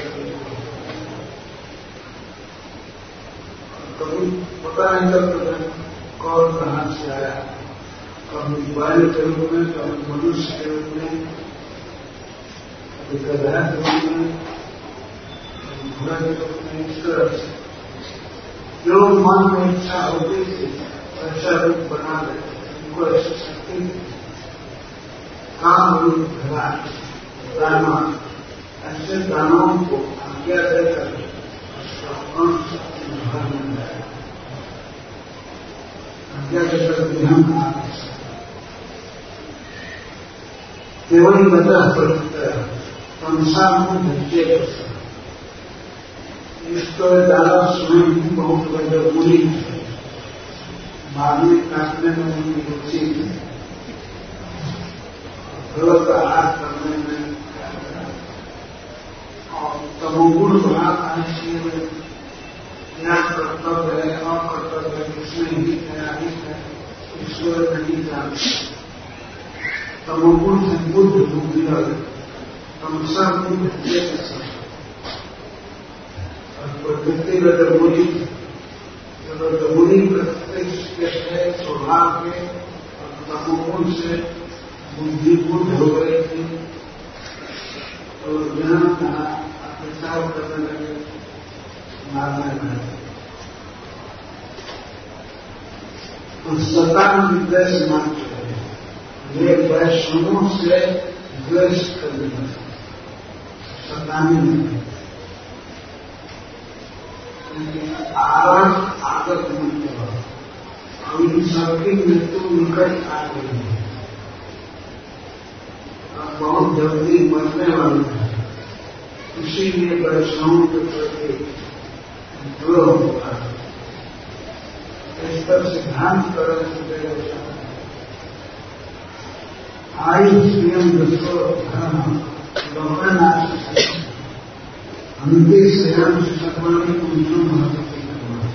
कभी पता नहीं चलता कौन कहां से आया कभी बाल के रूप में कभी मनुष्य के रूप में कभी गधा के रूप में कभी घोड़ा के रूप में इस तरह से जो मन में इच्छा होती थी वैसा रूप बना देते उनको ऐसी शक्ति काम रूप धरा दाना ऐसे दानों को आज्ञा देकर उसका अंश घर मिल जाए आज्ञा देकर ध्यान आ केवल बता पड़ता है संसार में धज्जे इसको दादा स्वयं भी बहुत बड़े बुरी है बाद में काटने में उनकी रुचि थी गलत आहार करने में और तमोगुण भाग आने में क्या कर्तव्य है अकर्तव्य है किसमें ही तैयारी है ईश्वर नहीं जानते तमोगुण से बुद्ध बुद्धि और तमसा बुद्ध प्रवृत्ति में बुरी प्रत्यक्ष है स्वभाव के तमोगुण से बुद्धि बुद्ध हो गई थी तो जहां तहां अत्याचार करने लगे मारने लगे तो सतान विद्वेष मानते हैं ये वैष्णवों से द्वेष करने लगे सताने नहीं आदत बनते हो और इन सबकी मृत्यु निकट आ गई है और बहुत जल्दी मरने वाली है इसीलिए वैष्णवों के प्रति द्रोह होता है इस पर सिद्धांत करने से आयु स्वयं विश्व धर्म लोकनाश हमके स्वयं सकवानी उनको महत्वपूर्ण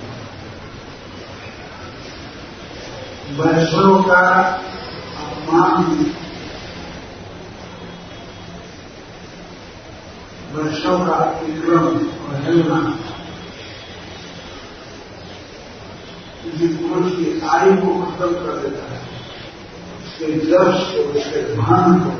वैष्णव का अपमान वैष्णव का विक्रम और हेलना किसी पुरुष की आयु को खत्म कर देता है उसके जश को उसके भान को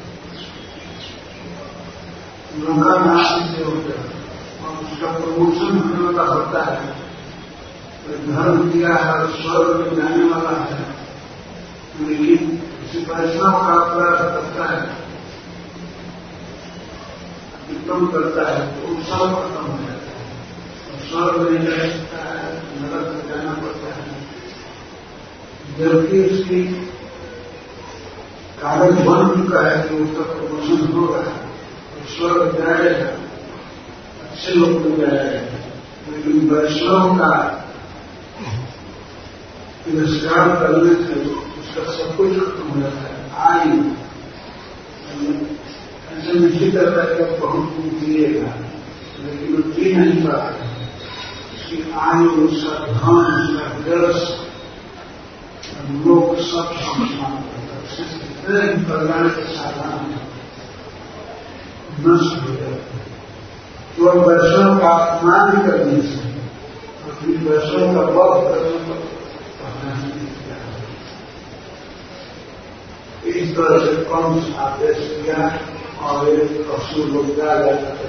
लंका नाश से होता है और उसका प्रमोशन होने वाला होता है धर्म किया है स्वर्ग में जाने वाला है लेकिन किसी वैष्णव का अपराध करता है विक्रम करता है तो सब खत्म हो जाता है स्वर्ग में जा सकता है नरक में जाना पड़ता है जबकि उसकी कागज बन चुका है कि उसका प्रमोशन हो रहा है स्वर्ग जाएगा अच्छे लोग को जाएगा लेकिन वैष्णव का तिरस्कार करने से उसका सब कुछ खत्म हो जाता है। आयु ऐसे निश्चित करता है कि बहुत कुछ दिएगा, लेकिन वो दे नहीं पाता। उसकी आयु, उसका धन, उसका यश लोग सब सम्मान करता है। उससे जितने भी कल्याण के साधन नष्ट हो जाते हैं। तो वैष्णव का अपमान करने से और फिर वैष्णव का वध करने पर इस तरह से कंस आदेश किया और एक असुर लोग जा जाता है।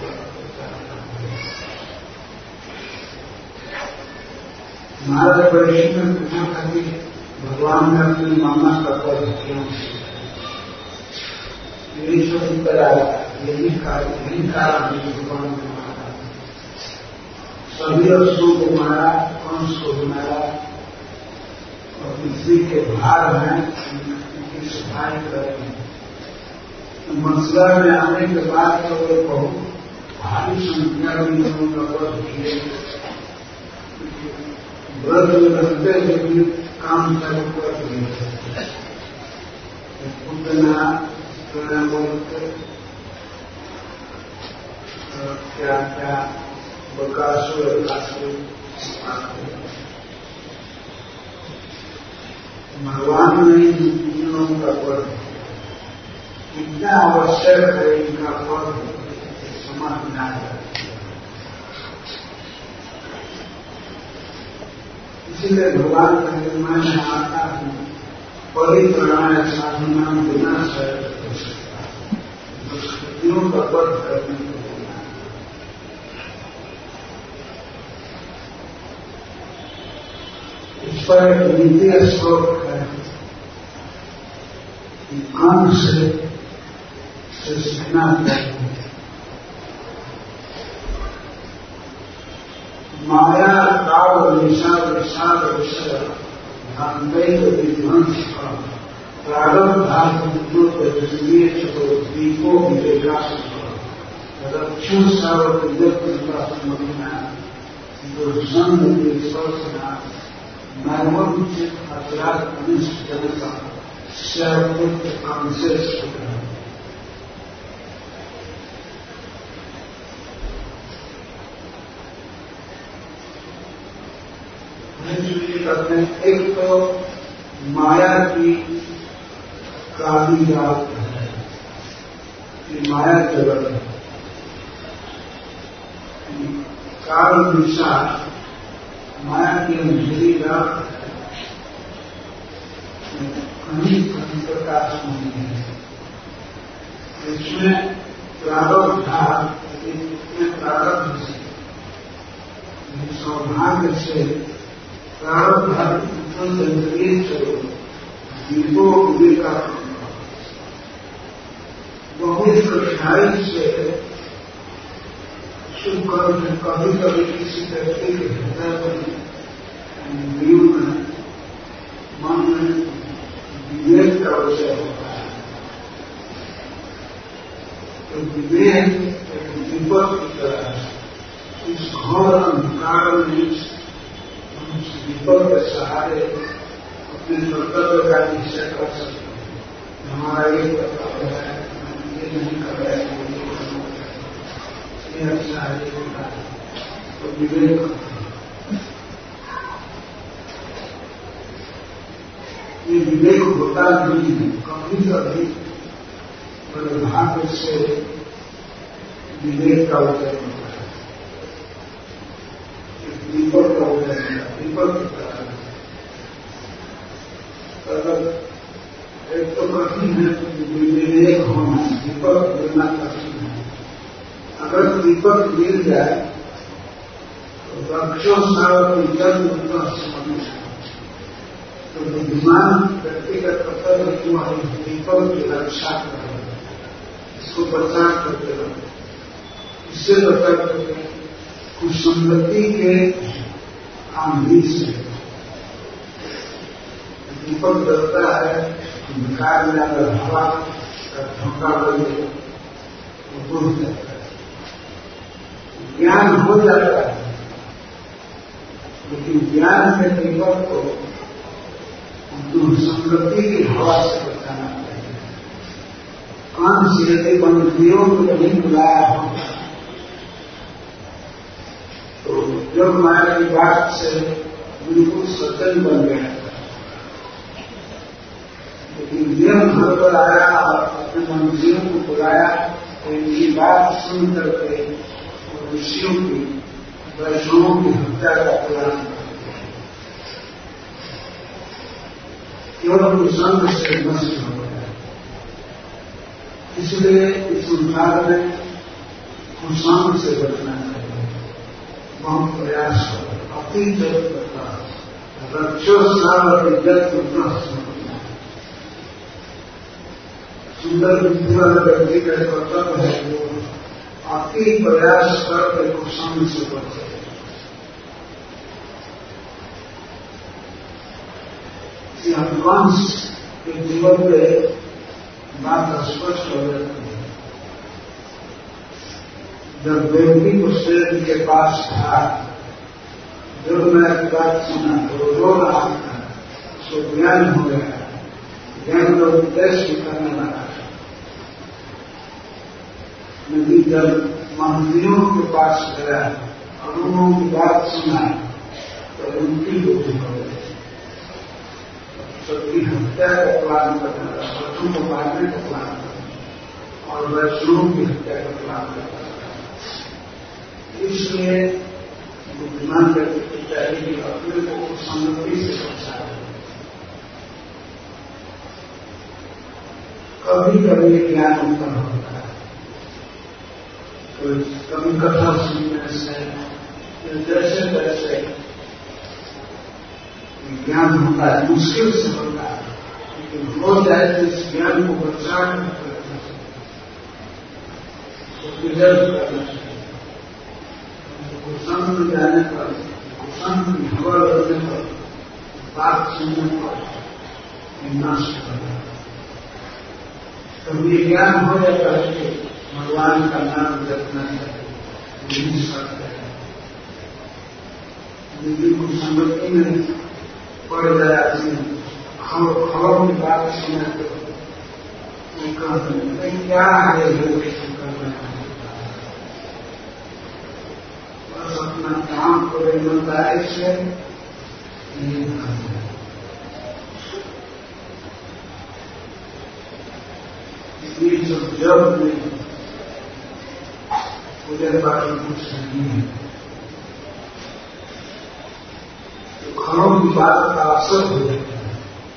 महाराज परीक्षित ने पूछा था कि भगवान ने अपनी मामा का पद क्यों यही सब कराया, यही कारण भगवान ने मारा। सभी असुरों को मारा, कंस को मारा और पृथ्वी के भार हैं उनकी सफाई करेंगे। मथुरा में आने के बाद तो वे बहुत भारी संख्या में लोगों का वध किए। व्रत में रहते हुए भी काम चालू कर दिए। उतना क्या क्या बकासुर भगवान ने इन लोगों का पद कितना आवश्यक है, इनका पद समझ में आया। इसलिए भगवान कहते मैं आता हूं परित्राणाय साधुनां विनाशाय दुष्कृतियों का वध करने को बोला। इस पर एक नीति श्लोक है कि कंस से सीखना चाहिए। माया काल विषाद विषाद विषय दैव विध्वंस प्रारब्धात्मोदीय दीपो विवेकाश रक्षण सावधना दुर्संग विश्वसना नैवम चित अपराध कनिष्ठ जनता सर्वपुत्र कांसेश। करते हैं एक तो माया की काली रात है, ये माया जगत है। काल दिशा माया की अंधेरी रात है, कहीं कहीं प्रकाश नहीं है। इसमें प्रारब्ध सौभाग्य से दीपो विवेका बहुत कठिनाई से शुभ कर्म कभी कभी किसी व्यक्ति के हृदय में मन में विवेक का विषय होता है। तो विवेक एक दीपक की तरह इस घोर अंधकार में दीपक के सहारे अपने कर्तव्य का निश्चय कर सकते हैं। हमारा ये कर्तव्य है, ये नहीं कर रहे हैं, ये अच्छा है, ये होता है, तो विवेक करते हैं। ये विवेक होता नहीं है, कभी कभी बड़े भाग्य से विवेक का उदय होता है। दीपक का उदय होता है, दीपक की तरह। अगर एक तो कठिन है विवेक होना, दीपक मिलना कठिन है। अगर दीपक मिल जाए तो वृक्षों सावधि जल उनका समझ। तो बुद्धिमान व्यक्ति का कर्तव्य कि वह दीपक की रक्षा करे, इसको बचा करते रहे। इससे बचा करके कुसंगति के आंधी से दीपक डरता है, निकाल जाकर हवा का झोंका बजे वो बुझ जाता है। ज्ञान हो जाता है, लेकिन ज्ञान के दीपक को दुर्संगति की हवा से बचाना चाहिए। कान से यदि मंत्रियों को नहीं बुलाया हो तो जब माया की बात से बिल्कुल सज्जन बन गया, लेकिन जब घर पर आया और अपने मंत्रियों को बुलाया तो इनकी बात सुन करके ऋषियों की, वैष्णवों की हत्या का प्लान केवल कुसंग से नष्ट हो गया। इसलिए इस संसार में कुसंग से बचना चाहिए। बहुत प्रयास करो, अति जब करता रक्षो साल जब सुंदर बुद्धि वाला व्यक्ति का कर्तव्य है वो अति प्रयास करके कुसंग से बचे। हनुवंश के जीवन में बात स्पष्ट हो जाती है। जब देवकी को शेर के पास था, जब मैं बात सुना तो रो रहा था, उसको ज्ञान हो गया, ज्ञान का उपदेश करने लगा। लेकिन जब मंत्रियों के पास गया और उन्होंने बात सुना तो उनकी बुद्धि हो गई। सबकी हत्या का प्लान करना, बच्चों को मारने का प्लान करना और वैष्णवों की हत्या का प्लान करना। इसलिए बुद्धिमान व्यक्ति को चाहिए कि अपने को संगति से बचाए। कभी कभी ज्ञान उत्पन्न होता है, कभी कथा सुनने से जैसे तैसे ज्ञान होता है, मुश्किल से होता है, लेकिन हो जाए तो इस ज्ञान को बचा करना चाहिए, प्रिजर्व करना चाहिए। कुसंग में जाने पर, कुसंग की हवा लगने पर, बात सुनने पर नष्ट करना। तो ये ज्ञान हो जाता है कि भगवान का नाम जपना चाहिए, यही शर्त है। यदि कुसंगति में पड़ जाए, खबर में बात सुने तो कहते हैं क्या है बस अपना काम को ईमानदारी से इसलिए जब में पूजा पाठ कुछ नहीं है तो खरों की बात का अवसर हो जाता है।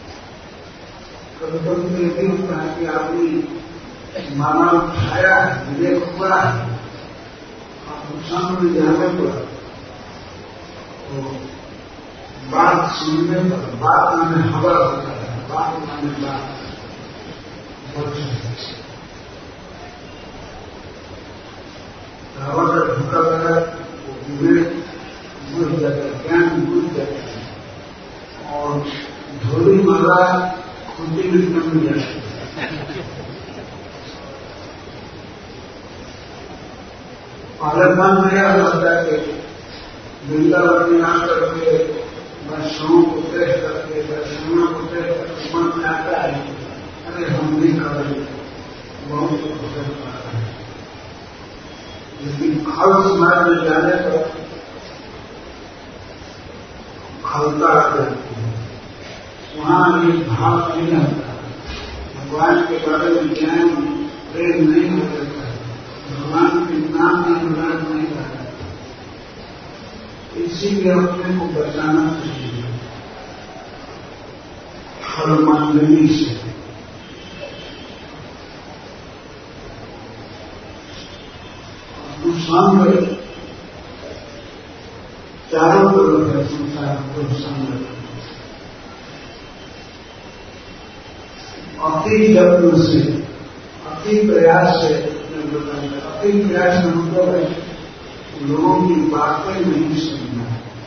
कभी कभी तो यही होता है कि आपने माना उठाया, विवेक हुआ और नुकसान में जाने पर तो बात सुनने पर, बात माने हवा होता है, बात माने बात हवा का धोखा लगा वो विवेक बुझ जाता है, ज्ञान बुझ जाता है और धोली माला खुदी में कम जाती है। पालकमान में यह होता है कि वृंदावन में आकर के वैष्णवों को देख करके, वैष्णवों को देख करके मन में आता है अरे हम भी कर रहे बहुत खुश पा रहे हैं। लेकिन खल समाज में जाने पर खलता आ जाती है, वहां ये भाव नहीं रहता, भगवान के बारे में ज्ञान प्रेम नहीं हो सकता, भगवान के नाम में अनुराग नहीं रहता। इसीलिए अपने को बचाना चाहिए खलमांडली से। संग चारों तरफ है, संसार को संग अति यत्न से, अति प्रयास से, अति प्रयास में मतलब है लोगों की बातें नहीं सुनना।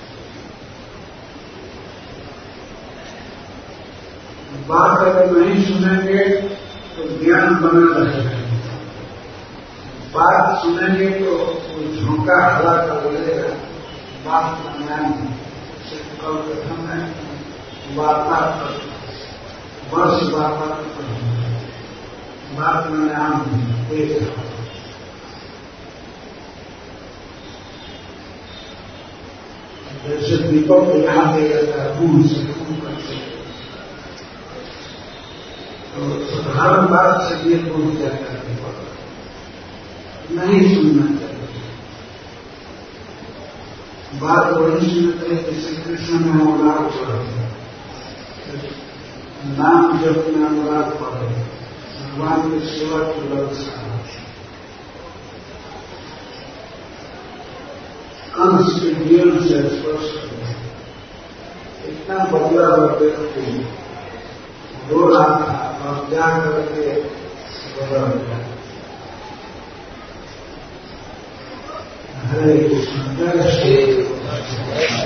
बात अगर नहीं सुनेंगे तो ज्ञान बना रहेगा, बात सुनेंगे तो झोंका हवा का बोलेगा, बात ज्ञान कल कथन है वार्ता वर्ष बात मैंने आम देख रहा जैसे दीपक को यहाँ दे जाता है फूल से फूल करके, तो साधारण बात से ये टूट जाता है दीपक, नहीं सुनना चाहिए। बात वही सुनते हैं जैसे कृष्ण में अनुराग पड़े, नाम जब में अनुराग पड़े, भगवान की सेवा की व्यवस्था अंश के जीवन से स्पर्श करें। इतना बदला व्यक्ति रो रहा था और जा करके बदल गया। हरे कृष्ण जय श्री